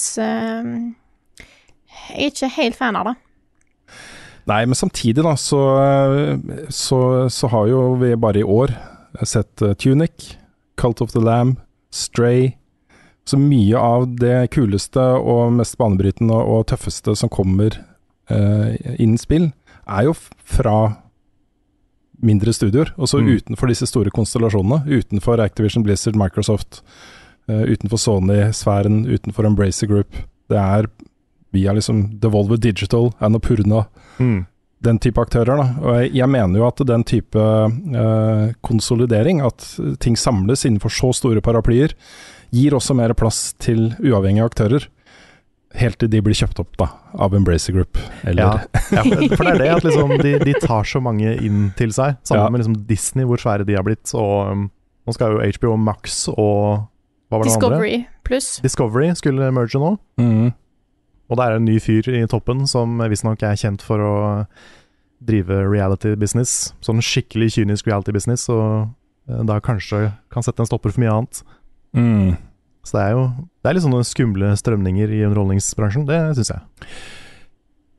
jeg er ikke helt fan av det. Nei, men samtidig da, så har jo vi bare i år sett Tunic, Cult of the Lamb, Stray. Så mye av det kuleste og mest banebrytende og tøffeste som kommer innen spill, er jo fra mindre studioer, og så utenfor disse store konstellasjonene, utenfor Activision, Blizzard, Microsoft, utenfor Sony-sfæren, utenfor Embracer Group. Det er via liksom Devolver Digital, Annapurna, den type aktører da. Og jeg mener jo at den type konsolidering, at ting samles innenfor så store paraplyer, gir også mer plass til uavhengige aktører, helt til de blir kjøpt opp da, av Embracer Group. Eller... Ja, for det er det at liksom, de tar så mange inn til seg, sammen med liksom Disney, hvor svære de har blitt, og nå skal jo HBO Max og hva var det Discovery andre? Plus. Discovery skulle merge nå. Og det er en ny fyr i toppen som visstnok er kjent for å drive reality business, sånn skikkelig kynisk reality business, og da kanskje kan sette en stopper for mye annet. Så det er litt sånne skumle strømninger i underholdningsbransjen, det synes jeg.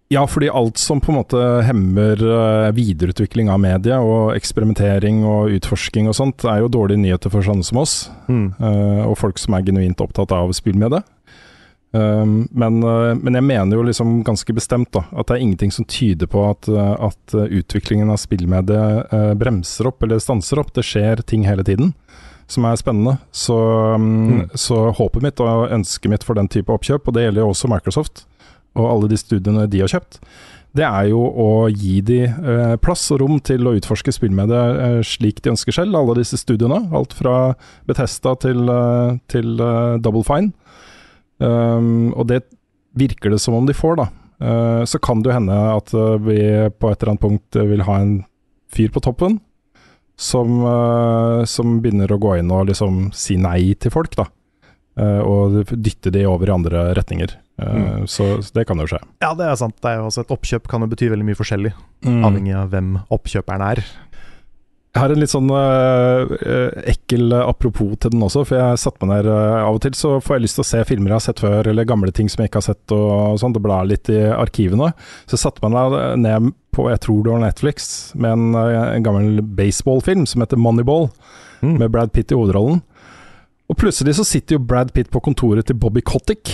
Ja, fordi alt som på en måte hemmer videreutvikling av media og eksperimentering og utforsking og sånt, er jo dårlige nyheter for sånne som oss, og folk som er genuint opptatt av spillmedie. Men jeg mener jo liksom ganske bestemt da, at det er ingenting som tyder på at utviklingen av spillmedie bremser opp eller stanser opp. Det skjer ting hele tiden som er spennende. Så håpet mitt og ønsket mitt for den type oppkjøp, og det gjelder jo også Microsoft, og alle de studiene de har kjøpt, det er jo å gi de plass og rom til å utforske spillmedie slik de ønsker selv, alle disse studiene, alt fra Bethesda til Double Fine. Og det virker det som om de får da. Så kan det jo hende at vi på et eller annet punkt vil ha en fyr på toppen som begynner å gå inn og liksom si nei til folk da, og dytte de over i andre retninger. Så det kan jo skje. Ja, det er sant. Det er jo også et oppkjøp kan jo bety veldig mye forskjellig, avhengig av hvem oppkjøperen er. Jeg har en litt sånn ekkel apropos til den også, for jeg satt meg ned av og til, så får jeg lyst til å se filmer jeg har sett før, eller gamle ting som jeg ikke har sett, og sånn, det blar litt i arkivene. Så jeg satt meg ned på, jeg tror det var Netflix, med en gammel baseballfilm som heter Moneyball, med Brad Pitt i hovedrollen. Og plutselig så sitter jo Brad Pitt på kontoret til Bobby Kotick,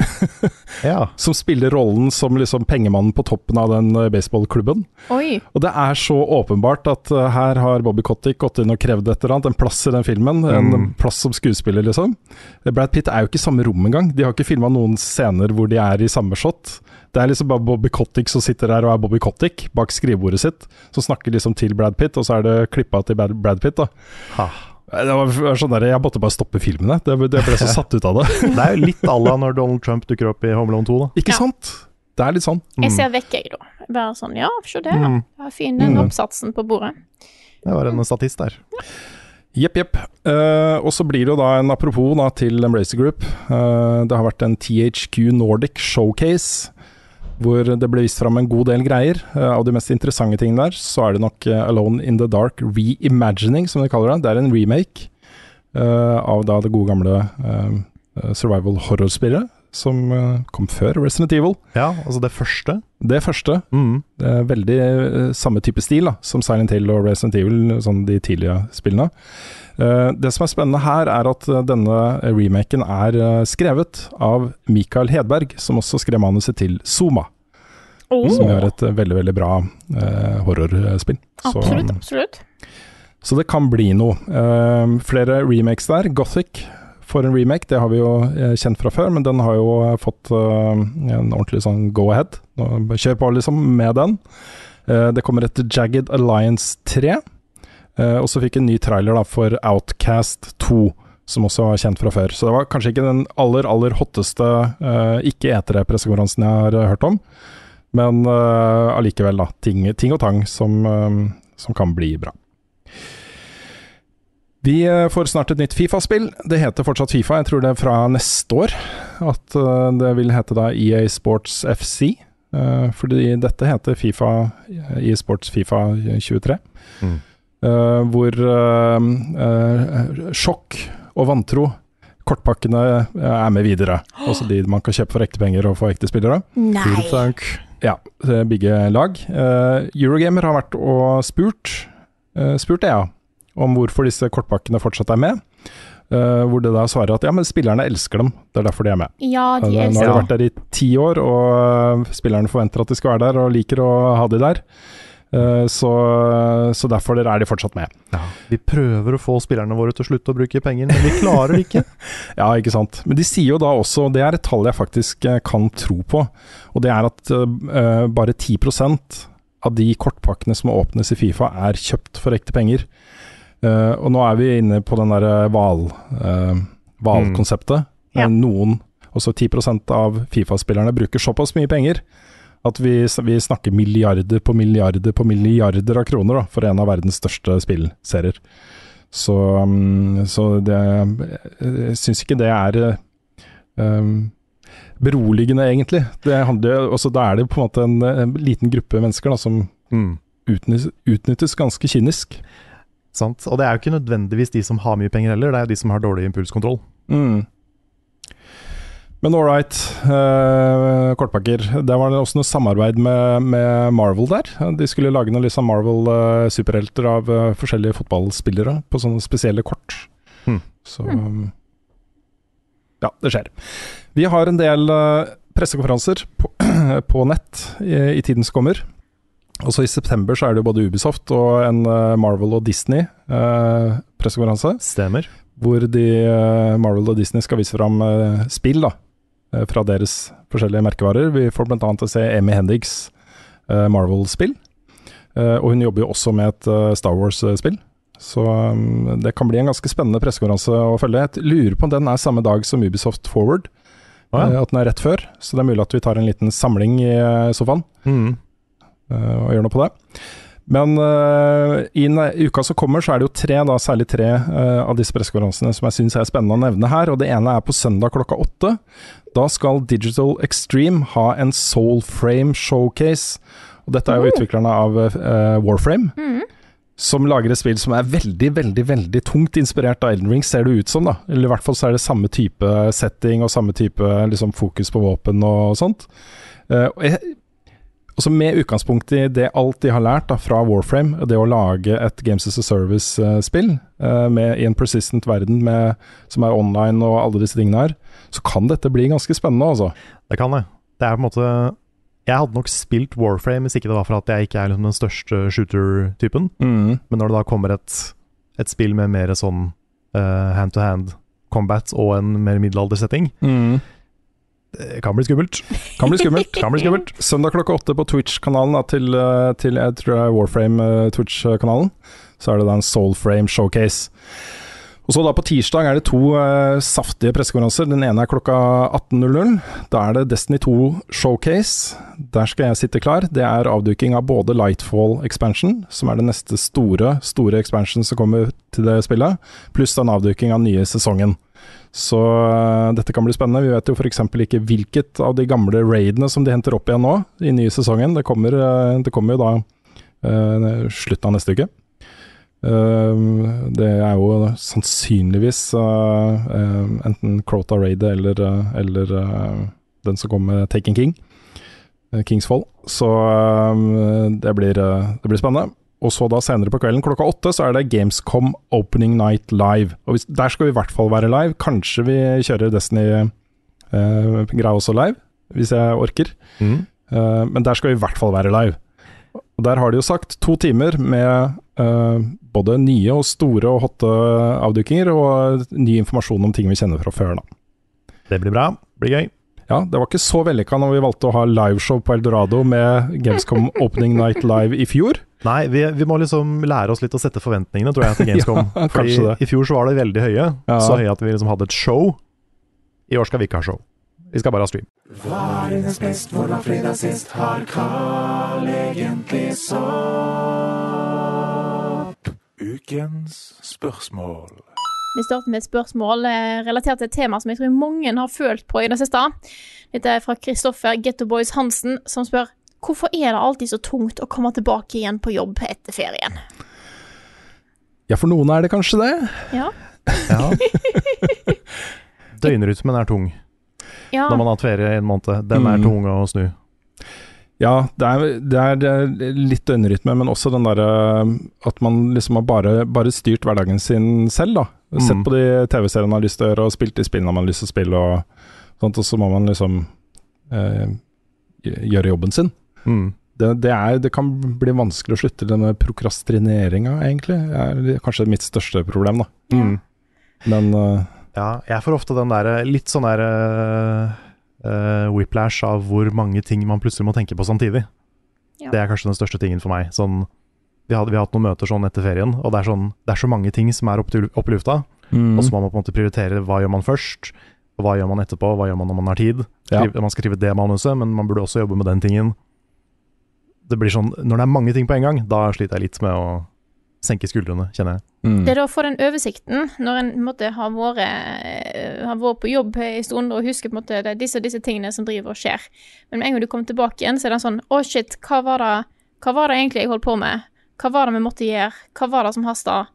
ja. Som spiller rollen som liksom pengemannen på toppen av den baseballklubben. Oi. Og det er så åpenbart at her har Bobby Kotick gått inn og krevd et eller annet, en plass i den filmen, en plass som skuespiller liksom. Brad Pitt er jo ikke i samme rom engang. De har ikke filmet noen scener hvor de er i samme shot. Det er liksom bare Bobby Kotick som sitter der og er Bobby Kotick bak skrivebordet sitt, som snakker liksom til Brad Pitt, og så er det klippet til Brad Pitt da. Ha. Det var sånn der, jeg måtte bare stoppe filmene. Det ble så satt ut av det. Det er jo litt à la når Donald Trump dukker opp i Home Alone 2 da. Ikke sant? Det er litt sånn. Jeg ser vekk jeg da. Bare sånn, ja, se det da. Jeg har fin den oppsatsen på bordet. Det var en statist der. Jepp. Og så blir det jo da en apropos da, til Embracer Group. Det har vært en THQ Nordic Showcase, hvor det ble vist fram en god del greier. Av de mest interessante tingene der, så er det nok Alone in the Dark Reimagining, som de kaller det. Det er en remake av da det gode gamle survival horror-spillet, som kom før Resident Evil. Ja, altså det første. Det første. Det er veldig samme type stil da, som Silent Hill og Resident Evil, sånn de tidlige spillene. Det som er spennende her er at denne remaken er skrevet av Mikael Hedberg, som også skrev manuset til Zoma, som er et veldig, veldig bra horrorspill. Absolutt. Så det kan bli noe. Flere remakes der. Gothic for en remake, det har vi jo kjent fra før, men den har jo fått en ordentlig sånn go-ahead. Kjør på liksom med den. Det kommer et Jagged Alliance 3, og så fikk en ny trailer da, for Outcast 2, som også var kjent fra før. Så det var kanskje ikke den aller hotteste ikke-E3-pressekonferansen jeg har hørt om, men allikevel da, ting og tang som kan bli bra. Vi får snart et nytt FIFA-spill. Det heter fortsatt FIFA, jeg tror det er fra neste år, at det vil hete da EA Sports FC, fordi dette heter FIFA, EA Sports FIFA 23. Hvor sjokk og vantro kortpakkene er med videre. Også de man kan kjøpe for ekte penger og få ekte spillere. Nei. Ja, bygge lag. Eurogamer har vært og spurt om hvorfor disse kortpakkene fortsatt er med. Hvor det da svarer at ja, men spillerne elsker dem, det er derfor de er med. Ja, de elsker. Nå har de vært der i 10 år, og spillerne forventer at de skal være der, og liker å ha de der. Så derfor er de fortsatt med. Ja, vi prøver å få spillerne våre til å slutte å bruke penger, men vi klarer det ikke. Ja, ikke sant. Men de sier jo da også, og det er et tall jeg faktisk kan tro på, og det er at bare 10% av de kortpakkene som åpnes i FIFA er kjøpt for ekte penger. Og nå er vi inne på den der valkonseptet. Noen, også 10% av FIFA-spillerne bruker såpass mye penger at vi snakker milliarder på milliarder på milliarder av kroner da, for en av verdens største spillserier. Så jeg synes ikke det er beroligende egentlig. Det handler også, da er det på en måte en liten gruppe mennesker da, som utnyttes ganske kynisk. Sant, og det er jo ikke nødvendigvis de som har mye penger heller, det er de som har dårlig impulskontroll. Men all right, kortpakker. Det var også noe samarbeid med Marvel der. De skulle lage noe liksom Marvel-superhelter av forskjellige fotballspillere på sånne spesielle kort. Så ja, det skjer. Vi har en del pressekonferanser på nett i tiden som kommer. Også i september så er det jo både Ubisoft og en Marvel og Disney pressekonferanse. Stemmer. Hvor Marvel og Disney skal vise fram spill da, fra deres forskjellige merkevarer. Vi får blant annet å se Amy Hendigs Marvel-spill. Og hun jobber jo også med et Star Wars-spill. Så det kan bli en ganske spennende pressekonferanse å følge. Jeg lurer på om den er samme dag som Ubisoft Forward. At den er rett før. Så det er mulig at vi tar en liten samling i sofaen. Og gjør noe på det. Men i uka som kommer så er det jo særlig tre av disse pressekonferansene som jeg synes er spennende å nevne her, og det ene er på søndag klokka 8. Da skal Digital Extreme ha en Soulframe showcase, og dette er jo utviklerne av Warframe, som lager et spill som er veldig, veldig, veldig tungt inspirert av Elden Ring, ser det ut som da, eller i hvert fall så er det samme type setting og samme type liksom, fokus på våpen og sånt. Og så med utgangspunkt i alt de har lært da, fra Warframe, det å lage et Games as a Service-spill i en persistent verden som er online og alle disse tingene her, så kan dette bli ganske spennende altså. Det kan det. Det er på en måte... Jeg hadde nok spilt Warframe hvis ikke det var for at jeg ikke er liksom den største shooter-typen. Men når det da kommer et spill med mer sånn hand-to-hand combat og en mer middelaldersetting, det kan bli skummelt. Kan bli skummelt. Søndag klokka 8 på Twitch-kanalen til jeg tror det er Warframe Twitch-kanalen, så er det da en Soulframe showcase. Og så da på tirsdag er det 2 saftige pressekonferanser. Den ene er klokka 18.00. Da er det Destiny 2 showcase. Der skal jeg sitte klar. Det er avduking av både Lightfall expansion, som er det neste store expansion som kommer til det spillet, pluss en avduking av nye sesongen. Så dette kan bli spennende. Vi vet jo for eksempel ikke hvilket av de gamle raidene som de henter opp igjen nå i nye sesongen. Det kommer jo da slutten av neste uke. Det er jo sannsynligvis enten Crota Raid eller den som kommer med Taken King, Kingsfall. Så det blir spennende. Og så da senere på kvelden klokka 8 så er det Gamescom Opening Night Live. Og der skal vi i hvert fall være live. Kanskje vi kjører Destiny-greia også live, hvis jeg orker. Men der skal vi i hvert fall være live. Og der har de jo sagt 2 timer med både nye og store og hotte avdukinger, og ny informasjon om ting vi kjenner fra før da. Det blir bra, det blir gøy. Ja, det var ikke så vellykket når vi valgte å ha liveshow på Eldorado med Gamescom Opening Night Live i fjor. Nei, vi må liksom lære oss litt å sette forventningene, tror jeg, til Gamescom. Ja, fordi i fjor så var det veldig høye, så høye at vi liksom hadde et show. I år skal vi ikke ha show. Vi skal bare ha stream. Hva er hennes best, hvor var fredag sist, har Carl egentlig sopp? Ukens spørsmål. Vi starter med et spørsmål relatert til et tema som jeg tror mange har følt på i det siste. Dette er fra Kristoffer Ghetto Boys Hansen, som spør: hvorfor er det alltid så tungt å komme tilbake igjen på jobb etter ferien? Ja, for noen er det kanskje det. Ja. Døgnrytmen er tung. Ja. Når man har hatt ferie i en måned. Den er tung å snu. Ja, det er litt døgnrytme, men også den der at man liksom har bare styrt hverdagen sin selv da. Sett på de TV-seriene man har lyst til å gjøre, og spilt de spillene man har lyst til å spille, og sånt, og så må man liksom gjøre jobben sin. Det kan bli vanskelig å slutte denne prokrastineringen, egentlig. Det er kanskje mitt største problem da. Men ja, jeg får ofte den der litt sånn der whiplash av hvor mange ting man plutselig må tenke på samtidig. Ja. Det er kanskje den største tingen for meg. Sånn, vi har hatt noen møter sånn etter ferien, og det er så mange ting som er opp i lufta, og så må man på en måte prioritere hva gjør man først, og hva gjør man etterpå, hva gjør man når man har tid. Man skal skrive det manuset, men man burde også jobbe med den tingen. Det blir sånn, når det er mange ting på en gang, da sliter jeg litt med å senke skuldrene, kjenner jeg. Det er da å få den oversikten, når en måte har vært på jobb i stund, og husker på en måte disse tingene som driver og skjer. Men med en gang du kommer tilbake igjen, så er det sånn: hva var det egentlig jeg holdt på med? Hva var det vi måtte gjøre? Hva var det som hastet?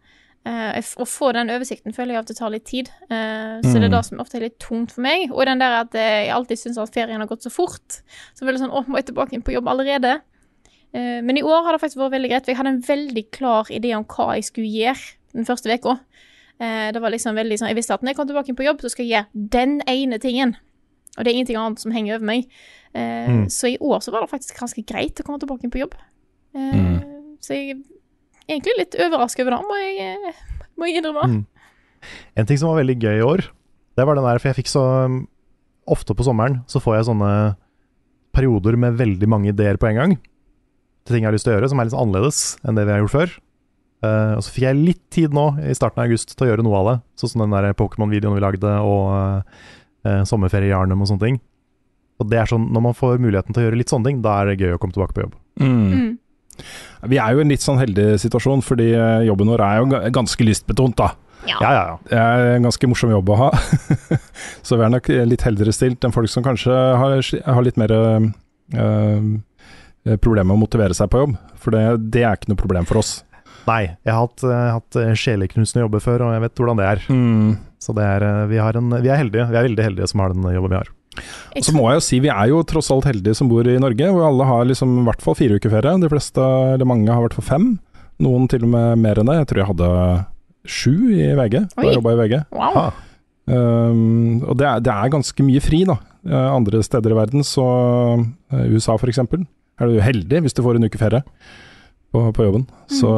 Å få den oversikten føler jeg at det tar litt tid. Så det er det som ofte er litt tungt for meg. Og den der at jeg alltid synes at ferien har gått så fort. Så veldig sånn, må jeg tilbake inn på jobb allerede? Men i år har det faktisk vært veldig greit, for jeg hadde en veldig klar idé om hva jeg skulle gjøre den første veka. Det var liksom veldig sånn, jeg visste at når jeg kom tilbake inn på jobb, så skal jeg gjøre den ene tingen. Og det er ingenting annet som henger over meg. Så i år så var det faktisk ganske greit å komme tilbake inn på jobb. Så jeg er egentlig litt overrasket over det, må jeg innrømme. En ting som var veldig gøy i år, det var den der, for jeg fikk så ofte på sommeren, så får jeg sånne perioder med veldig mange ideer på en gang, til ting jeg har lyst til å gjøre, som er litt annerledes enn det vi har gjort før. Og så fikk jeg litt tid nå, i starten av august, til å gjøre noe av det, sånn som den der Pokémon-videoen vi lagde, og sommerferie i Arnhem og sånne ting. Og det er sånn, når man får muligheten til å gjøre litt sånne ting, da er det gøy å komme tilbake på jobb. Vi er jo i en litt sånn heldig situasjon, fordi jobben vår er jo ganske lystbetont da. Ja. Det er en ganske morsom jobb å ha. Så vi er nok litt heldigere stilt enn folk som kanskje har litt mer problemer med å motivere seg på jobb. For det er ikke noe problem for oss. Nei, jeg har hatt sjeleknusende jobber før, og jeg vet hvordan det er. Så det er, vi er heldige. Vi er veldig heldige som har den jobben vi har. Og så må jeg jo si, vi er jo tross alt heldige som bor i Norge, hvor alle har liksom i hvert fall 4 uker ferie. De fleste, eller mange har i hvert fall 5. Noen til og med mer enn det. Jeg tror jeg hadde 7 i VG, da jeg jobbet i VG. Wow. Og det er ganske mye fri da. Andre steder i verden, så USA for eksempel, er du jo heldig hvis du får en uke ferie på jobben. Så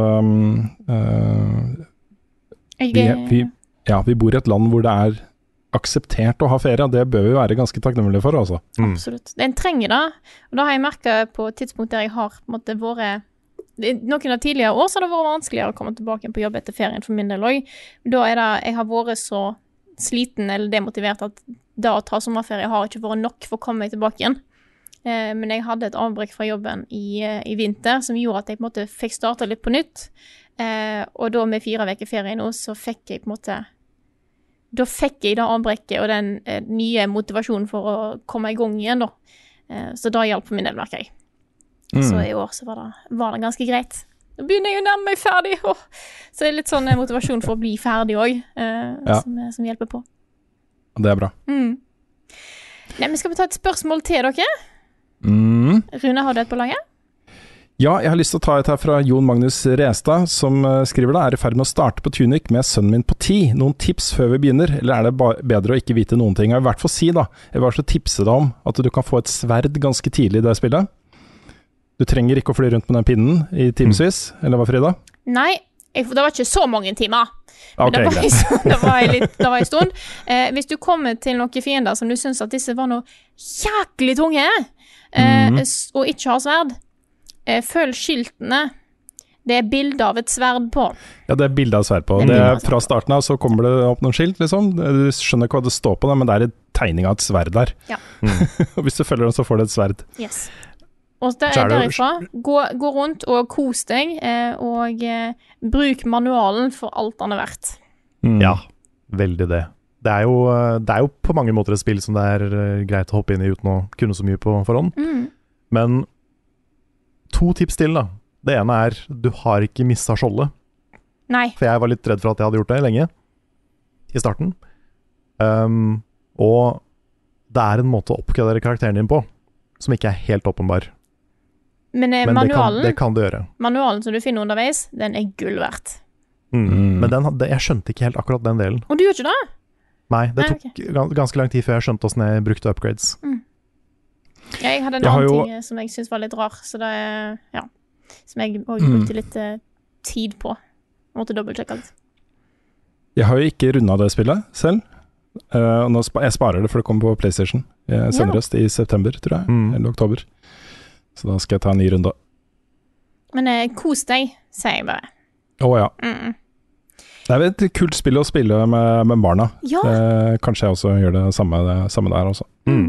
vi bor i et land hvor det er akseptert å ha ferie, det bør vi være ganske takknemlige for, altså. Absolutt. En trenger det, og da har jeg merket på tidspunkt der jeg har på en måte vært, noen av tidligere år så har det vært vanskeligere å komme tilbake på jobb etter ferien for min del også. Da er det, jeg har vært så sliten eller demotivert at da å ta sommerferie har ikke vært nok for å komme meg tilbake igjen. Men jeg hadde et avbrekk fra jobben i vinter som gjorde at jeg på en måte fikk startet litt på nytt. Og da med 4 uker ferie nå, så fikk jeg på en måte da fikk jeg det avbrekket og den nye motivasjonen for å komme i gang igjen da. Så da hjalp for min del, merker jeg. Så i år så var det ganske greit. Nå begynner jeg jo nærme meg ferdig. Så det er litt sånn motivasjon for å bli ferdig også, som hjelper på. Det er bra. Nei, men skal vi ta et spørsmål til dere? Rune, har du et på laget? Ja, jeg har lyst til å ta et her fra Jon Magnus Restad, som skriver da, er i ferd med å starte på Tunic med sønnen min på 10. Noen tips før vi begynner, eller er det bedre å ikke vite noen ting? Jeg vil i hvert fall si da, jeg vil også tipse deg om at du kan få et sverd ganske tidlig i det spillet. Du trenger ikke å fly rundt med den pinnen i timesvis, eller hva, Frida? Nei, det var ikke så mange timer. Okay, det var en stund. Hvis du kommer til noen fiender som du synes at disse var noe jæklig tunge, og ikke har sverd, følg skiltene. Det er bilde av et sverd på. Ja, det er bilde av et sverd på. Det er fra starten av så kommer det opp noen skilt, liksom. Du skjønner ikke hva det står på det, men det er en tegning av et sverd der. Ja. Og hvis du følger den, så får du et sverd. Yes. Og derifra, gå rundt og kos deg, og bruk manualen for alt den er verdt. Ja, veldig det. Det er jo på mange måter et spill som det er greit å hoppe inn i uten å kunne så mye på forhånd. Men 2 tips til da. Det ene er, du har ikke mistet skjoldet. Nei. For jeg var litt redd for at jeg hadde gjort det lenge, i starten. Og det er en måte å oppgradere karakteren din på, som ikke er helt åpenbar. Men manualen, det kan du gjøre. Manualen som du finner underveis, den er gull verdt. Men jeg skjønte ikke helt akkurat den delen. Og du gjør ikke det? Nei, det tok ganske lang tid før jeg skjønte hvordan jeg brukte upgrades. Ja, jeg hadde en annen ting som jeg synes var litt rar, så det er, som jeg også brukte litt tid på. Jeg måtte dobbeltsjekke litt. Jeg har jo ikke rundet det spillet selv. Jeg sparer det for det kommer på PlayStation. Jeg sender det i september, tror jeg, eller oktober. Så da skal jeg ta en ny runde. Men kos deg, sier jeg bare. Ja. Det er et kult spill å spille med barna. Ja. Kanskje jeg også gjør det samme der også.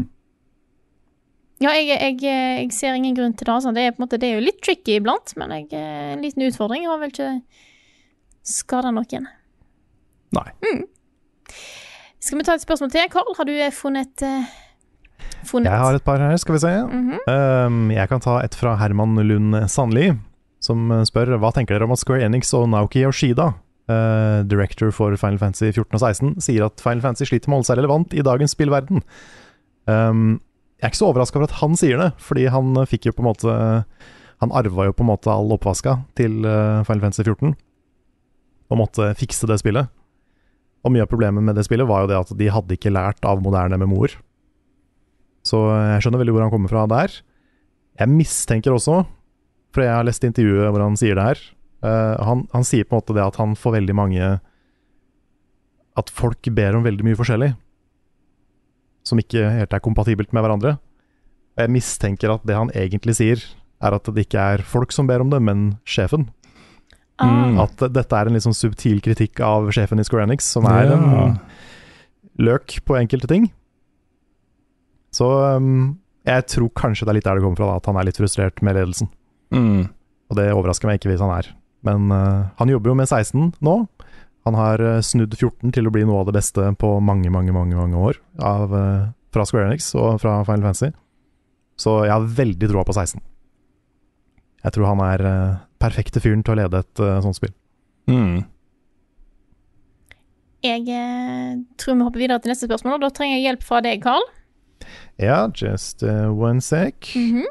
Ja, jeg ser ingen grunn til det. Altså. Det er jo litt tricky iblant, men en liten utfordring har vel ikke skadet noen. Nei. Skal vi ta et spørsmål til? Karl, har du funnet? Jeg har et par her, skal vi se. Jeg kan ta et fra Herman Lund Sandli, som spør, hva tenker dere om at Square Enix og Naoki Yoshida director for Final Fantasy 14 og 16, sier at Final Fantasy sliter med å holde seg relevant i dagens spillverden. Jeg er ikke så overrasket over at han sier det, fordi han fikk jo på en måte han arva jo på en måte all oppvaska til Final Fantasy 14 og måtte fikse det spillet. Og mye av problemet med det spillet var jo det at de hadde ikke lært av moderne MMO-er. Så jeg skjønner veldig hvor han kommer fra der. Jeg mistenker også, for jeg har lest intervjuet hvor han sier det her, han sier på en måte det at han får veldig mange, at folk ber om veldig mye forskjellig som ikke helt er kompatibelt med hverandre. Og jeg mistenker at det han egentlig sier at det ikke er folk som ber om det, men sjefen. At dette er en litt sånn subtil kritikk av sjefen i Square Enix, som er en løk på enkelte ting. Så jeg tror kanskje det er litt der det kommer fra, da, at han er litt frustrert med ledelsen. Og det overrasker meg ikke hvis han er. Men han jobber jo med 16 nå. Han har snudd 14 til å bli noe av det beste på mange år fra Square Enix og fra Final Fantasy. Så jeg har veldig troa på 16. Jeg tror han er perfekte fyren til å lede et sånt spill. Jeg tror vi hopper videre til neste spørsmål, og da trenger jeg hjelp fra deg, Carl. Ja, just one sec.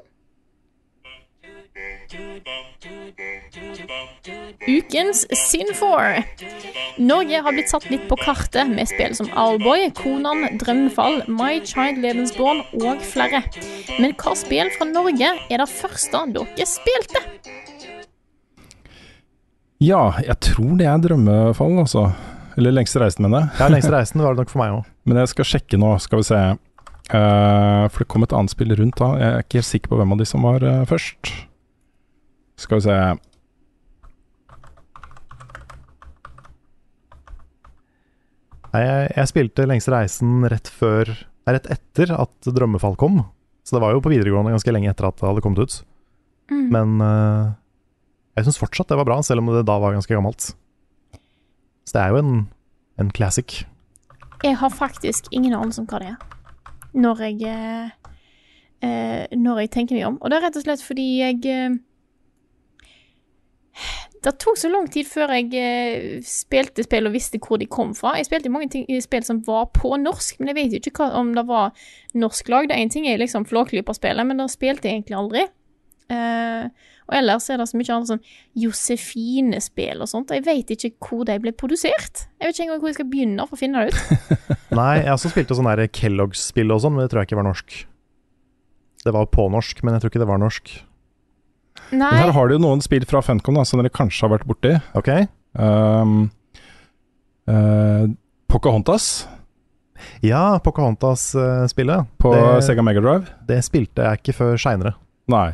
Ukens Sin 4. Norge har blitt satt litt på kartet med spill som Owlboy, Conan, Drømmefall, My Child Lebensborn og flere. Men hva spill fra Norge er det første dere spilte? Ja, jeg tror det er Drømmefall, altså. Eller Lengste reisen, mener jeg. Ja, Lengste reisen var det nok for meg også. Men jeg skal sjekke nå, skal vi se. For det kom et annet spill rundt da. Jeg er ikke helt sikker på hvem av de som var først. Skal vi se. Nei, jeg spilte Lengste reisen rett etter at Drømmefall kom. Så det var jo på videregående ganske lenge etter at det hadde kommet ut. Men jeg synes fortsatt det var bra, selv om det da var ganske gammelt. Så det er jo en classic. Jeg har faktisk ingen anelse om hva det er. Når jeg tenker meg om. Og det er rett og slett fordi det tok så lang tid før jeg spilte spill og visste hvor de kom fra. Jeg spilte mange spill som var på norsk, men jeg vet jo ikke om det var norsk lag. Det en ting er liksom Flåklypa-spillet, men da spilte jeg egentlig aldri. Og ellers er det så mye annet sånn Josefine-spill og sånt. Jeg vet ikke hvor de ble produsert. Jeg vet ikke engang hvor jeg skal begynne for å finne det ut. Nei, jeg har også spilt sånn der Kellogg's-spill og sånn, men det tror jeg ikke var norsk. Det var på norsk, men jeg tror ikke det var norsk. Nei. Her har du jo noen spill fra Funcom da, som dere kanskje har vært borti. Ok. Pocahontas. Ja, Pocahontas-spillet. På Sega Mega Drive. Det spilte jeg ikke før senere. Nei.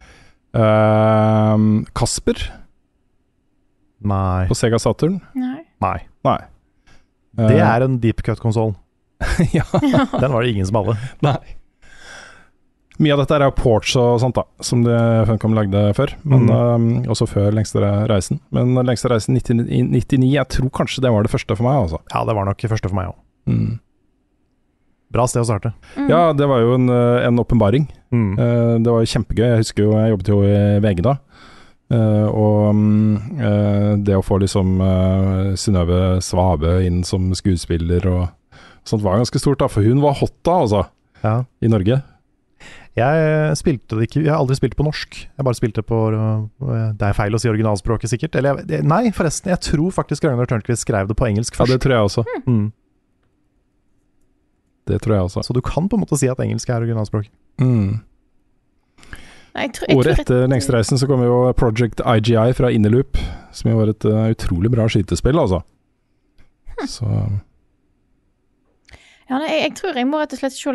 Kasper. Nei. På Sega Saturn. Nei. Det er en deep cut-konsol. Ja. Den var det ingen som hadde. Nei. Mye av dette er jo ports og sånt da, som Funcom lagde før, men også før Lengste reisen. Men Lengste reisen 99, jeg tror kanskje det var det første for meg, altså. Ja, det var nok det første for meg også. Bra sted å starte. Ja, det var jo en åpenbaring. Det var kjempegøy. Jeg husker jo, jeg jobbet jo i VG da, og det å få liksom Synnøve Svabe inn som skuespiller og sånt var ganske stort da, for hun var hot da, altså, i Norge. Jeg spilte det ikke, jeg har aldri spilt på norsk. Jeg bare spilte på, det er feil å si originalspråket sikkert. Eller, nei, forresten, jeg tror faktisk Ragnar Tørnquist skrev det på engelsk først. Ja, det tror jeg også. Det tror jeg også. Så du kan på en måte si at engelsk er originalspråk. Året etter Lengste reisen så kom jo Project IGI fra Innerloop, som jo var et utrolig bra skytespill, altså. Så... Ja, jeg tror jeg må rett og slett se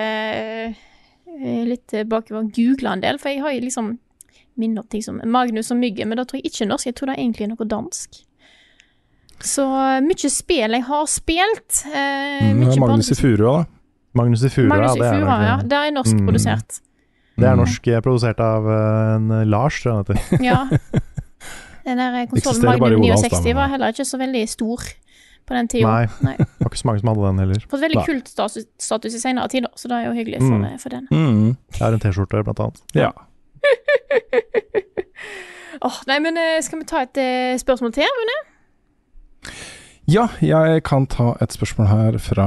litt bakover og google en del, for jeg har jo liksom minnet om ting som Magnus og Mygge, men da tror jeg ikke norsk, jeg tror det egentlig er noe dansk. Så mye spill jeg har spilt. Magnus i Furua da. Magnus i Furua, ja. Det er norsk produsert. Det er norsk produsert av en Lars, tror jeg det heter. Ja. Den der konsolen Magnum 69 var heller ikke så veldig stor på den tiden. Nei. Det var ikke så mange som hadde den heller. Fått veldig kult status i senere tider, så det er jo hyggelig for den. Det er en t-skjorte blant annet. Ja. Nei, men skal vi ta et spørsmål til, Rune? Ja, jeg kan ta et spørsmål her fra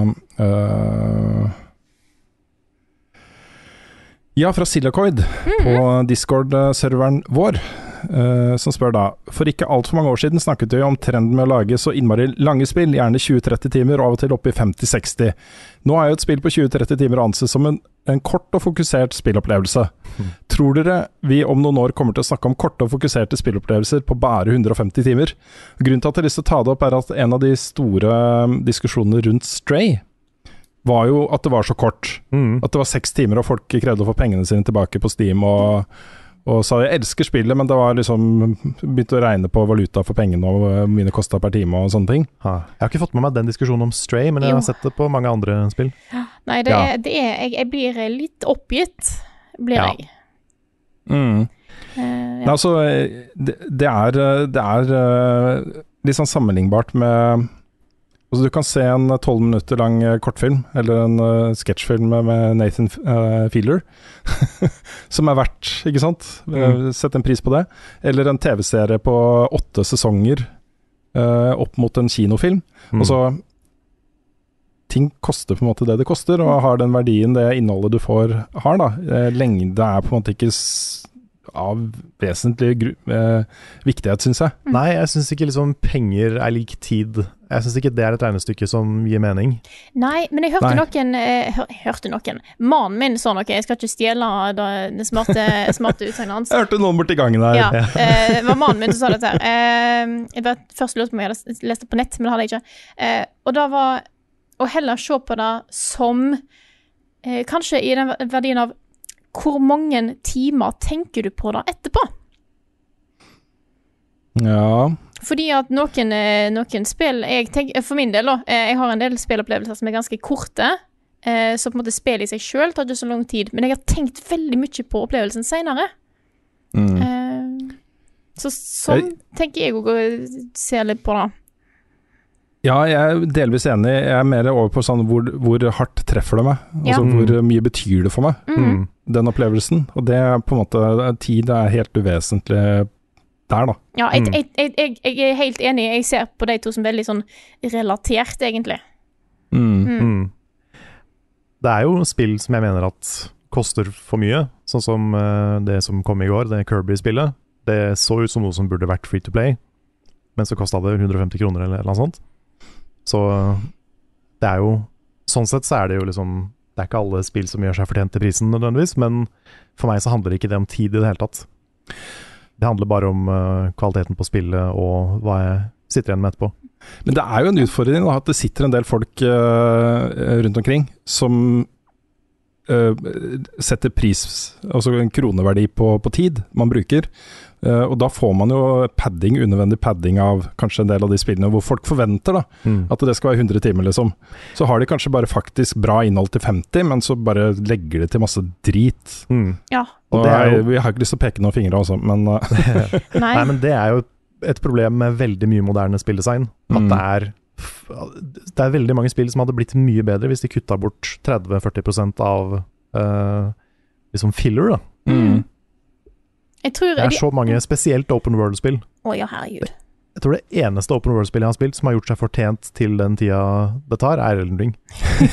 fra Silacoid på Discord-serveren vår, som spør da: for ikke alt for mange år siden snakket vi om trenden med å lage så innmari lange spill, gjerne 20-30 timer, og av og til oppe i 50-60. Nå er jo et spill på 20-30 timer anses som en kort og fokusert spillopplevelse. Tror dere vi om noen år kommer til å snakke om korte og fokuserte spillopplevelser på bare 150 timer? Grunnen til at jeg har lyst til å ta det opp er at en av de store diskusjonene rundt Stray var jo at det var så kort. At det var 6 timer, og folk krevde å få pengene sine tilbake på Steam, og sa jeg elsker spillet, men det var liksom begynt å regne på valuta for pengene og hvor mye det kostet per time og sånne ting. Jeg har ikke fått med meg den diskusjonen om Stray, men jeg har sett det på mange andre spill. Nei, jeg blir litt oppgitt, jeg. Altså, det er litt sånn sammenlignbart med. Altså, du kan se en 12 minutter lang kortfilm, eller en sketsjfilm med Nathan Fielder, som er verdt, ikke sant? Sett en pris på det. Eller en TV-serie på 8 sesonger opp mot en kinofilm. Og så ting koster på en måte det det koster, og har den verdien det innholdet du får har da. Lengde er på en måte ikke av vesentlig viktighet, synes jeg. Nei, jeg synes ikke liksom penger er lik tid. Jeg synes ikke det er et regnestykke som gir mening. Nei, men jeg hørte noen. Mannen min sa noe, jeg skal ikke stjele det smarte utsagnet hans. Jeg hørte noen borti gangen her. Ja, det var mannen min som sa dette her. Jeg var først lurt på om jeg hadde lest det på nett, men det hadde jeg ikke. Og da var å heller se på det som kanskje i den verdien av hvor mange timer tenker du på det etterpå? Ja. Fordi at noen spill, for min del da, jeg har en del spillopplevelser som er ganske korte, så på en måte spill i seg selv tar ikke så lang tid, men jeg har tenkt veldig mye på opplevelsen senere. Så sånn tenker jeg å se litt på det. Ja, jeg er delvis enig. Jeg er mer over på sånn hvor hardt treffer det meg. Altså hvor mye betyr det for meg, den opplevelsen. Og det er på en måte, tid er helt uvesentlig der da. Ja, jeg er helt enig. Jeg ser på de to som veldig sånn relatert, egentlig. Det er jo spill som jeg mener at koster for mye, sånn som det som kom i går, det Kirby-spillet. Det så ut som noe som burde vært free to play, men så kostet det 150 kroner eller noe sånt. Så det er jo, sånn sett så er det jo liksom, det er ikke alle spill som gjør seg fortjent til prisen nødvendigvis, men for meg så handler ikke det om tid i det hele tatt. Det handler bare om kvaliteten på spillet og hva jeg sitter igjen med etterpå. Men det er jo en utfordring da, at det sitter en del folk rundt omkring som setter pris, altså en kroneverdi på tid man bruker. Og da får man jo unødvendig padding av kanskje en del av de spillene hvor folk forventer da, at det skal være 100 timer liksom. Så har de kanskje bare faktisk bra innhold til 50, men så bare legger de til masse drit. Ja. Og vi har ikke lyst til å peke noen fingre også, men Nei, men det er jo et problem med veldig mye moderne spilldesign. At det er veldig mange spill som hadde blitt mye bedre hvis de kuttet bort 30-40% av liksom filler da. Jeg tror det er så mange spesielt open world-spill. Ja, herregud. Jeg tror det eneste open world-spillet jeg har spilt som har gjort seg fortjent til den tida det tar, er Elden Ring.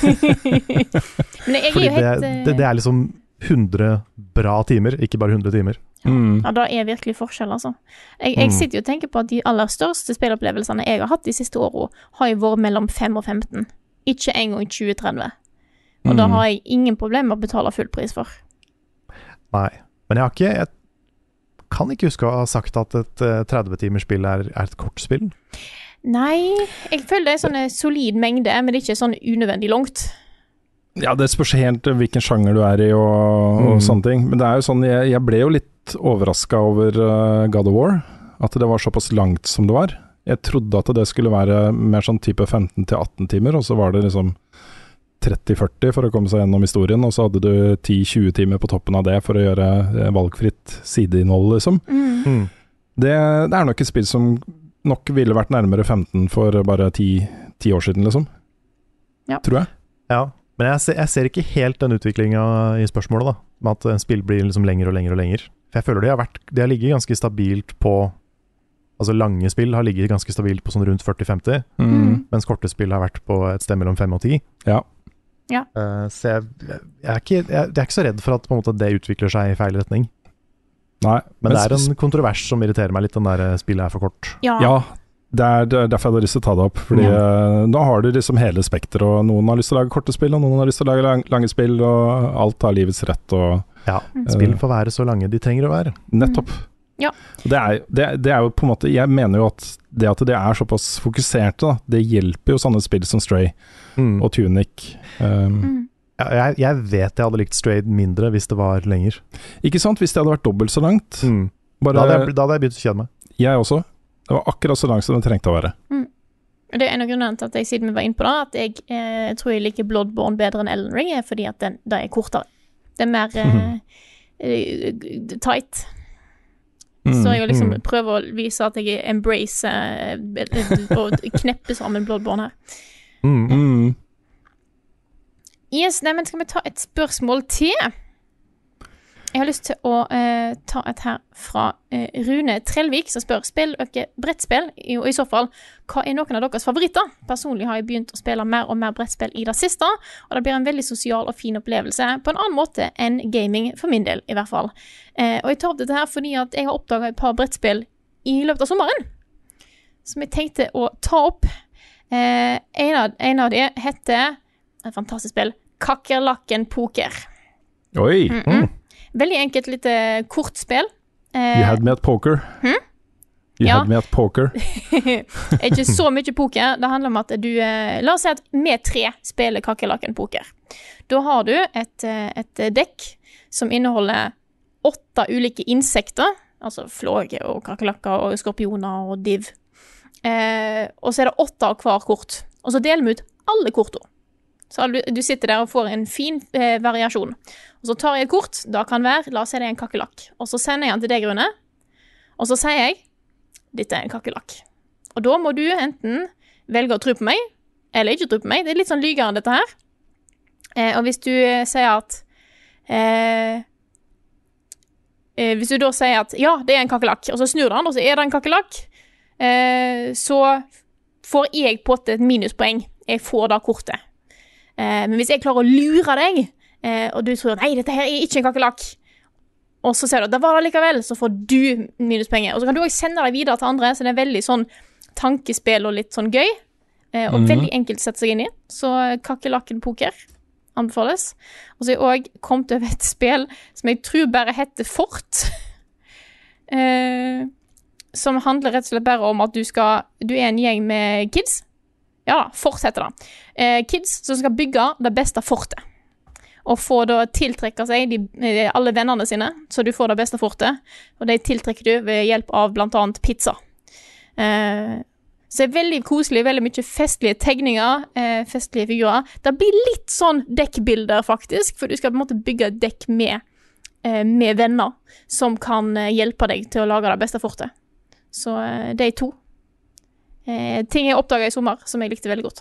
Men fordi det er liksom 100 bra timer, ikke bare 100 timer. Ja, da er virkelig forskjell, altså. Jeg sitter jo og tenker på at de aller største spillopplevelsene jeg har hatt de siste årene, har jo vært mellom 5 og 15. Ikke en gang 20-30. Og da har jeg ingen problem med å betale full pris for. Nei, men jeg kan ikke huske å ha sagt at et 30-timers spill er et kort spill. Nei, jeg føler det er sånn en solid mengde, men det er ikke sånn unødvendig langt. Ja, det spørs helt hvilken sjanger du er i og sånne ting. Men det er jo sånn, jeg ble jo litt overrasket over God of War, at det var såpass langt som det var. Jeg trodde at det skulle være mer sånn type 15-18 timer, og så var det liksom 30-40 for å komme seg gjennom historien, og så hadde du 10-20 timer på toppen av det for å gjøre valgfritt sideinnhold, liksom. Det er nok et spill som nok ville vært nærmere 15 for bare 10 år siden, liksom. Ja. Tror jeg. Ja, men jeg ser ikke helt den utviklingen i spørsmålet da, med at spill blir liksom lenger og lenger og lenger. For jeg føler de har ligget ganske stabilt på Altså lange spill har ligget ganske stabilt på sånn rundt 40-50, mens korte spill har vært på et sted mellom 5 og 10. Ja. Så jeg er ikke så redd for at på en måte det utvikler seg i feil retning. Nei. Men det er en kontrovers som irriterer meg litt, den der spillet er for kort. Ja. Det er derfor jeg hadde lyst til å ta det opp. Fordi nå har du liksom hele spekteret, og noen har lyst til å lage korte spill, og noen har lyst til å lage lange spill, og alt har livets rett. Og, spill får være så lange de trenger å være. Nettopp. Ja. Det er jo på en måte, jeg mener jo at det er såpass fokuserte, da, det hjelper jo sånne spill som Stray og Tunic. Jeg vet jeg hadde likt Stray mindre hvis det var lenger. Ikke sant, hvis det hadde vært dobbelt så langt. Da hadde jeg begynt å kjenne meg. Jeg også. Det var akkurat så langt som det trengte å være. Det er en av grunnene til at jeg siden vi var inne på det, at jeg tror jeg liker Bloodborne bedre enn Elden Ring, fordi at det er kortere. Det er mer tight. Så jeg liksom prøver å vise at jeg embracer og knepper sammen Bloodborne her. Yes, men skal vi ta et spørsmål til? Jeg har lyst til å ta et her fra Rune Trellvik, som spør, spill dere brettspill? Og i så fall, hva er noen av deres favoritter? Personlig har jeg begynt å spille mer og mer brettspill i det siste, og det blir en veldig sosial og fin opplevelse, på en annen måte enn gaming, for min del i hvert fall. Og jeg tar opp dette her fordi at jeg har oppdaget et par brettspill i løpet av sommeren, som jeg tenkte å ta opp. En av de heter, et fantastisk spill, Kakerlakken Poker. Oi! Veldig enkelt, litt kort spill. You had me at poker. You had me at poker. Ikke så mye poker. Det handler om at du la oss si at vi 3 spiller Kakerlakken Poker. Da har du et dekk som inneholder 8 ulike insekter, altså flåge og kakerlakker og skorpioner og div. Og så er det 8 av hver kort. Og så deler vi ut alle kortene. Så du sitter der og får en fin variasjon. Og så tar jeg et kort, da kan være, la oss si det er en kakerlakk. Og så sender jeg den til deg, Rune. Og så sier jeg, dette er en kakerlakk. Og da må du enten velge å tro på meg, eller ikke tro på meg. Det er litt sånn lygere dette her. Og hvis du sier at hvis du da sier at ja, det er en kakerlakk, og så snur den, og så er det en kakerlakk, så får jeg på et minuspoeng. Jeg får da kortet. Men hvis jeg klarer å lure deg, og du tror, nei, dette her er ikke en kakerlakk, og så sier du, det var det likevel, så får du minuspenger. Og så kan du også sende deg videre til andre, så det er veldig sånn tankespill og litt sånn gøy, og veldig enkelt å sette seg inn i. Så Kakerlakken Poker anbefales. Og så har jeg også kommet over et spill som jeg tror bare heter Fort, som handler rett og slett bare om at du er en gjeng med kids. Ja da, Fort heter det. Kids som skal bygge det beste fortet. Og få da tiltrekke seg alle vennene sine, så du får det beste fortet. Og det tiltrekker du ved hjelp av blant annet pizza. Så det er veldig koselig, veldig mye festlige tegninger, festlige figurer. Det blir litt sånn dekkbilder faktisk, for du skal på en måte bygge et dekk med venner som kan hjelpe deg til å lage det beste fortet. Så det er 2. Ting jeg oppdaget i sommer som jeg likte veldig godt.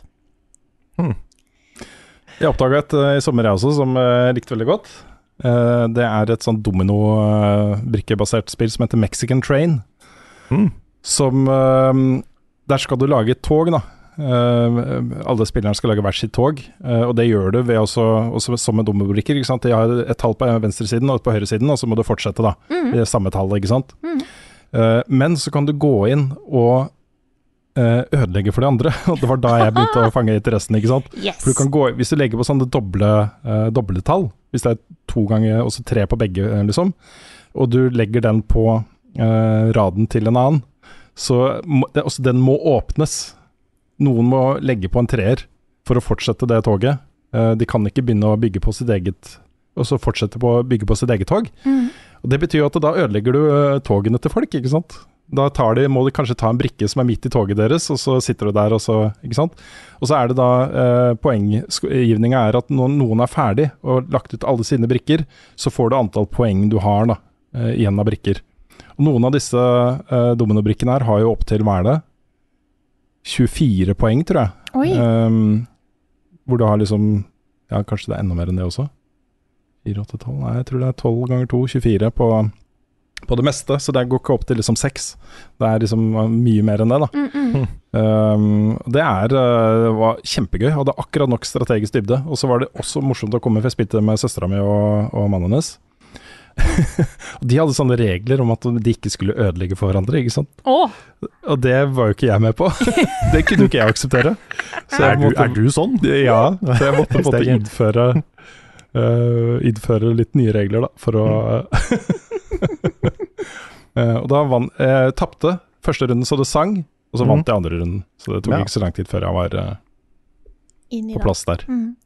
Jeg oppdaget et i sommer jeg også som jeg likte veldig godt. Det er et sånn domino-brikkebasert spill som heter Mexican Train. Som der skal du lage et tog da. Alle spillerne skal lage hver sitt tog, og det gjør du ved også som med dominobrikker, ikke sant? Jeg har et tall på venstre siden og et på høyre siden, og så må du fortsette da. Det er samme tall, ikke sant? Men så kan du gå inn og ødelegge for de andre, og det var da jeg begynte å fange interessen, ikke sant? Yes. For du kan gå, hvis du legger på sånne dobletall, hvis det er 2 ganger, og så 3 på begge, liksom, og du legger den på raden til en annen, så den må åpnes. Noen må legge på en 3er for å fortsette det toget. De kan ikke begynne å bygge på sitt eget, og så fortsette på å bygge på sitt eget tog. Og det betyr jo at da ødelegger du togene til folk, ikke sant? Da må de kanskje ta en brikke som er midt i toget deres, og så sitter du der, og så, ikke sant? Og så er det da, poenggivningen er at når noen er ferdig og lagt ut alle sine brikker, så får du antall poeng du har da, igjen av brikker. Og noen av disse dominobrikkene her har jo opp til, hva er det? 24 poeng, tror jeg. Hvor du har liksom, ja, kanskje det er enda mer enn det også. 4, 8, 12, nei, jeg tror det er 12 ganger 2, 24 på på det meste, så det går ikke opp til liksom 6. Det liksom mye mer enn det da. Det var kjempegøy, hadde akkurat nok strategisk dybde, og så var det også morsomt å komme, for jeg spilte med søstera mi og mannen hennes. De hadde sånne regler om at de ikke skulle ødelegge for hverandre, ikke sant? Og det var jo ikke jeg med på. Det kunne jo ikke jeg akseptere. Så er du sånn? Ja, så jeg måtte innføre litt nye regler da, for å og da tappte første runden så det sang, og så vant jeg andre runden, så det tok ikke så lang tid før jeg var på plass der.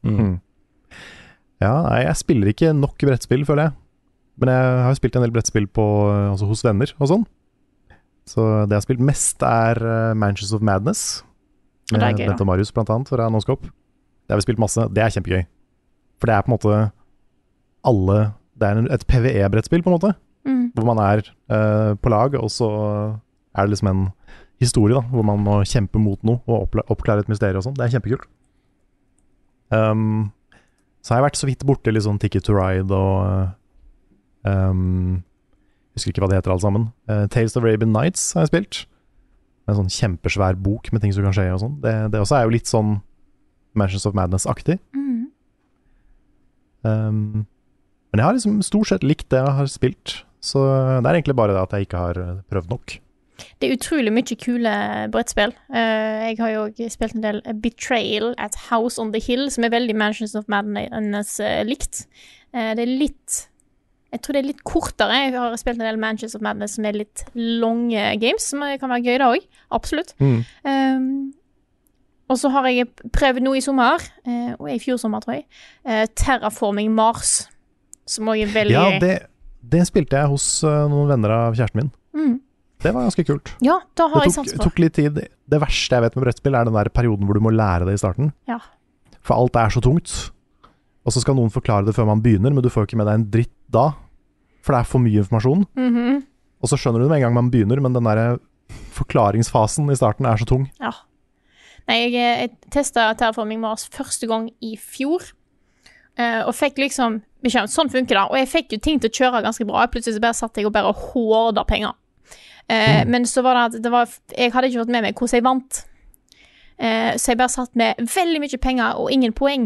Ja, nei, jeg spiller ikke nok brettspill, føler jeg, men jeg har spilt en del brettspill altså hos venner og sånn, så det jeg har spilt mest Mansions of Madness med Bent og Marius blant annet fra Noscope. Det har vi spilt masse, det kjempegøy, for det på en måte det et PvE-brettspill på en måte, hvor man på lag, og så det liksom en historie da, hvor man må kjempe mot noe og oppklare et mysterium og sånn. Det kjempekult. Så har jeg vært så vidt borte litt sånn Ticket to Ride og jeg husker ikke hva det heter alle sammen. Tales of Arabian Nights har jeg spilt. En sånn kjempesvær bok med ting som kan skje og sånn. Det også jo litt sånn Mansions of Madness-aktig. Men jeg har liksom stort sett likt det jeg har spilt, så det egentlig bare det at jeg ikke har prøvd nok. Det utrolig mye kule brettspill. Jeg har jo spilt en del Betrayal at House on the Hill, som veldig Mansions of Madness likt. Det litt, jeg tror det litt kortere. Jeg har spilt en del Mansions of Madness som litt lange games, som kan være gøy da også, absolutt. Og så har jeg prøvd noe i sommer, og i fjor sommer tror jeg, Terraforming Mars, som også veldig... Ja, det spilte jeg hos noen venner av kjæresten min. Det var ganske kult. Ja, da har jeg sans for. Det tok litt tid. Det verste jeg vet med brettspill den der perioden hvor du må lære det i starten. Ja. For alt så tungt. Og så skal noen forklare det før man begynner, men du får ikke med deg en dritt da. For det for mye informasjon. Og så skjønner du det med en gang man begynner, men den der forklaringsfasen i starten så tung. Ja. Nei, jeg testet Terraforming Mars første gang i fjor. Og fikk liksom sånn funker det, og jeg fikk jo ting til å kjøre ganske bra. Plutselig så bare satt jeg og bare hårda penger. Men så var det at jeg hadde ikke fått med meg hvordan jeg vant. Så jeg bare satt med veldig mye penger og ingen poeng.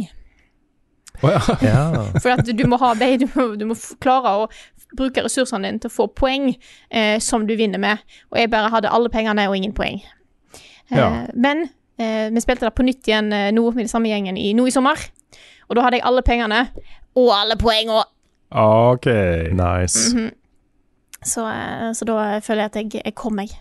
For at du må klare å bruke ressursene dine til å få poeng som du vinner med. Og jeg bare hadde alle pengene og ingen poeng. Men vi spilte det på nytt igjen nå med den samme gjengen nå i sommer. Og da hadde jeg alle pengene og alle poengene. Ok, nice. Så da føler jeg at jeg kom meg.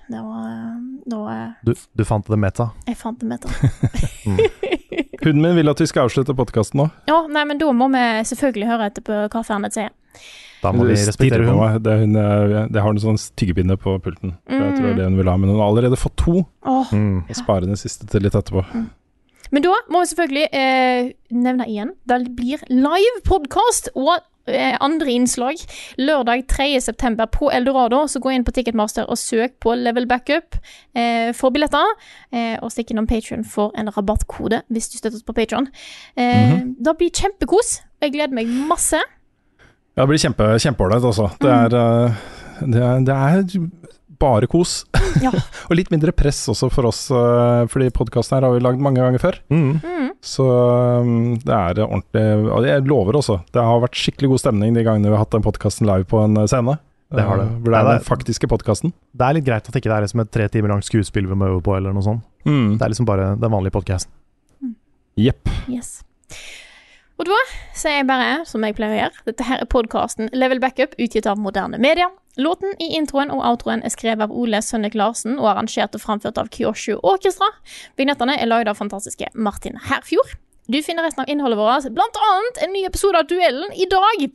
Du fant det meta? Jeg fant det meta. Hunden min vil at vi skal avslutte podcasten nå. Ja, nei, men da må vi selvfølgelig høre etter på hva Fernet sier. Da må vi respektere hun. Det har en sånn tyggebinde på pulten. Jeg tror det hun vil ha, men hun har allerede fått 2. Og sparer den siste til litt etterpå. Men da må vi selvfølgelig nevne igjen, det blir live podcast og andre innslag lørdag 3. september på Eldorado, så gå inn på Ticketmaster og søk på Level Backup for billetter, og stikk innom Patreon for en rabattkode hvis du støtter oss på Patreon. Det blir kjempekos, jeg gleder meg masse. Ja, det blir kjempeålreit altså. Det bare kos. Ja. Og litt mindre press også for oss, fordi podcasten her har vi lagd mange ganger før. Så det ordentlig, og jeg lover også, det har vært skikkelig god stemning de gangene vi har hatt den podcasten live på en scene. Det har det. Det den faktiske podcasten. Det litt greit at det ikke liksom et 3 timer langt skuespill vi må øve på, eller noe sånt. Det liksom bare den vanlige podcasten. Jepp. Yes. Og da sier jeg bare, som jeg pleier å gjøre, dette her podcasten Level Backup, utgitt av Moderne Media. Låten i introen og outroen skrevet av Ole Sønnek Larsen og arrangert og framført av Kyoshu Orkestra. Vignettene laget av fantastiske Martin Herfjord. Du finner resten av innholdet vårt, blant annet en ny episode av Duellen i dag.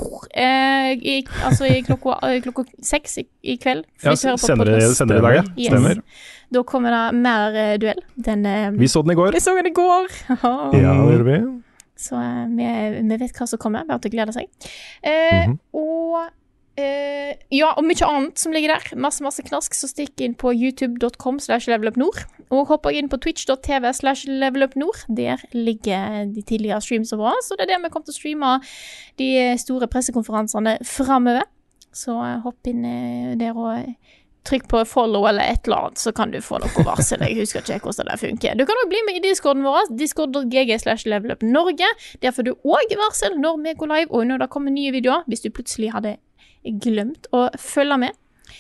I klokka 6 i kveld. Ja, sender i dag, ja. Yes. Stemmer. Da kommer det mer duell. Vi så den i går. Vi så den i går. Ja, det gjør vi. Så vi vet hva som kommer, bare til å glede seg. Og mye annet som ligger der. Masse knask, så stikk inn på youtube.com/levelupnord og hopp inn på twitch.tv/levelupnord. Der ligger de tidligere streams våre, så det er der vi kommer til å streame de store pressekonferansene fremover. Så hopp inn der og trykk på follow eller et eller annet, så kan du få noe varsel. Jeg husker ikke hvordan det funker. Du kan også bli med i Discorden vår, discord.gg/levelupnorge. Der får du også varsel når vi går live, og når det kommer nye videoer, hvis du plutselig hadde glemt å følge med.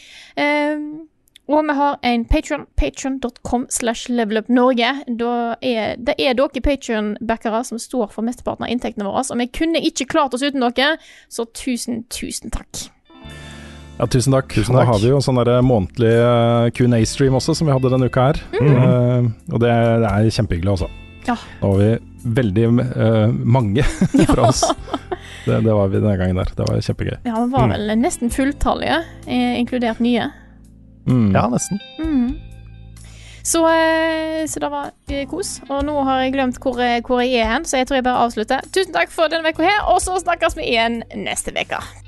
Og vi har en Patreon, patreon.com/levelupnorge. Det er dere Patreon-backere som står for mesteparten av inntektene våre, og vi kunne ikke klart oss uten dere, så tusen takk. Ja, tusen takk. Da har vi jo en sånn der månedlig Q&A-stream også, som vi hadde denne uka her. Og det er kjempehyggelig også. Ja. Da var vi veldig mange fra oss. Det var vi denne gangen der. Det var kjempegøy. Ja, det var vel nesten fulltallige, inkludert nye. Ja, nesten. Så det var kos. Og nå har jeg glemt hvor jeg er hen, så jeg tror jeg bare avslutter. Tusen takk for denne veka her, og så snakkes vi igjen neste veka.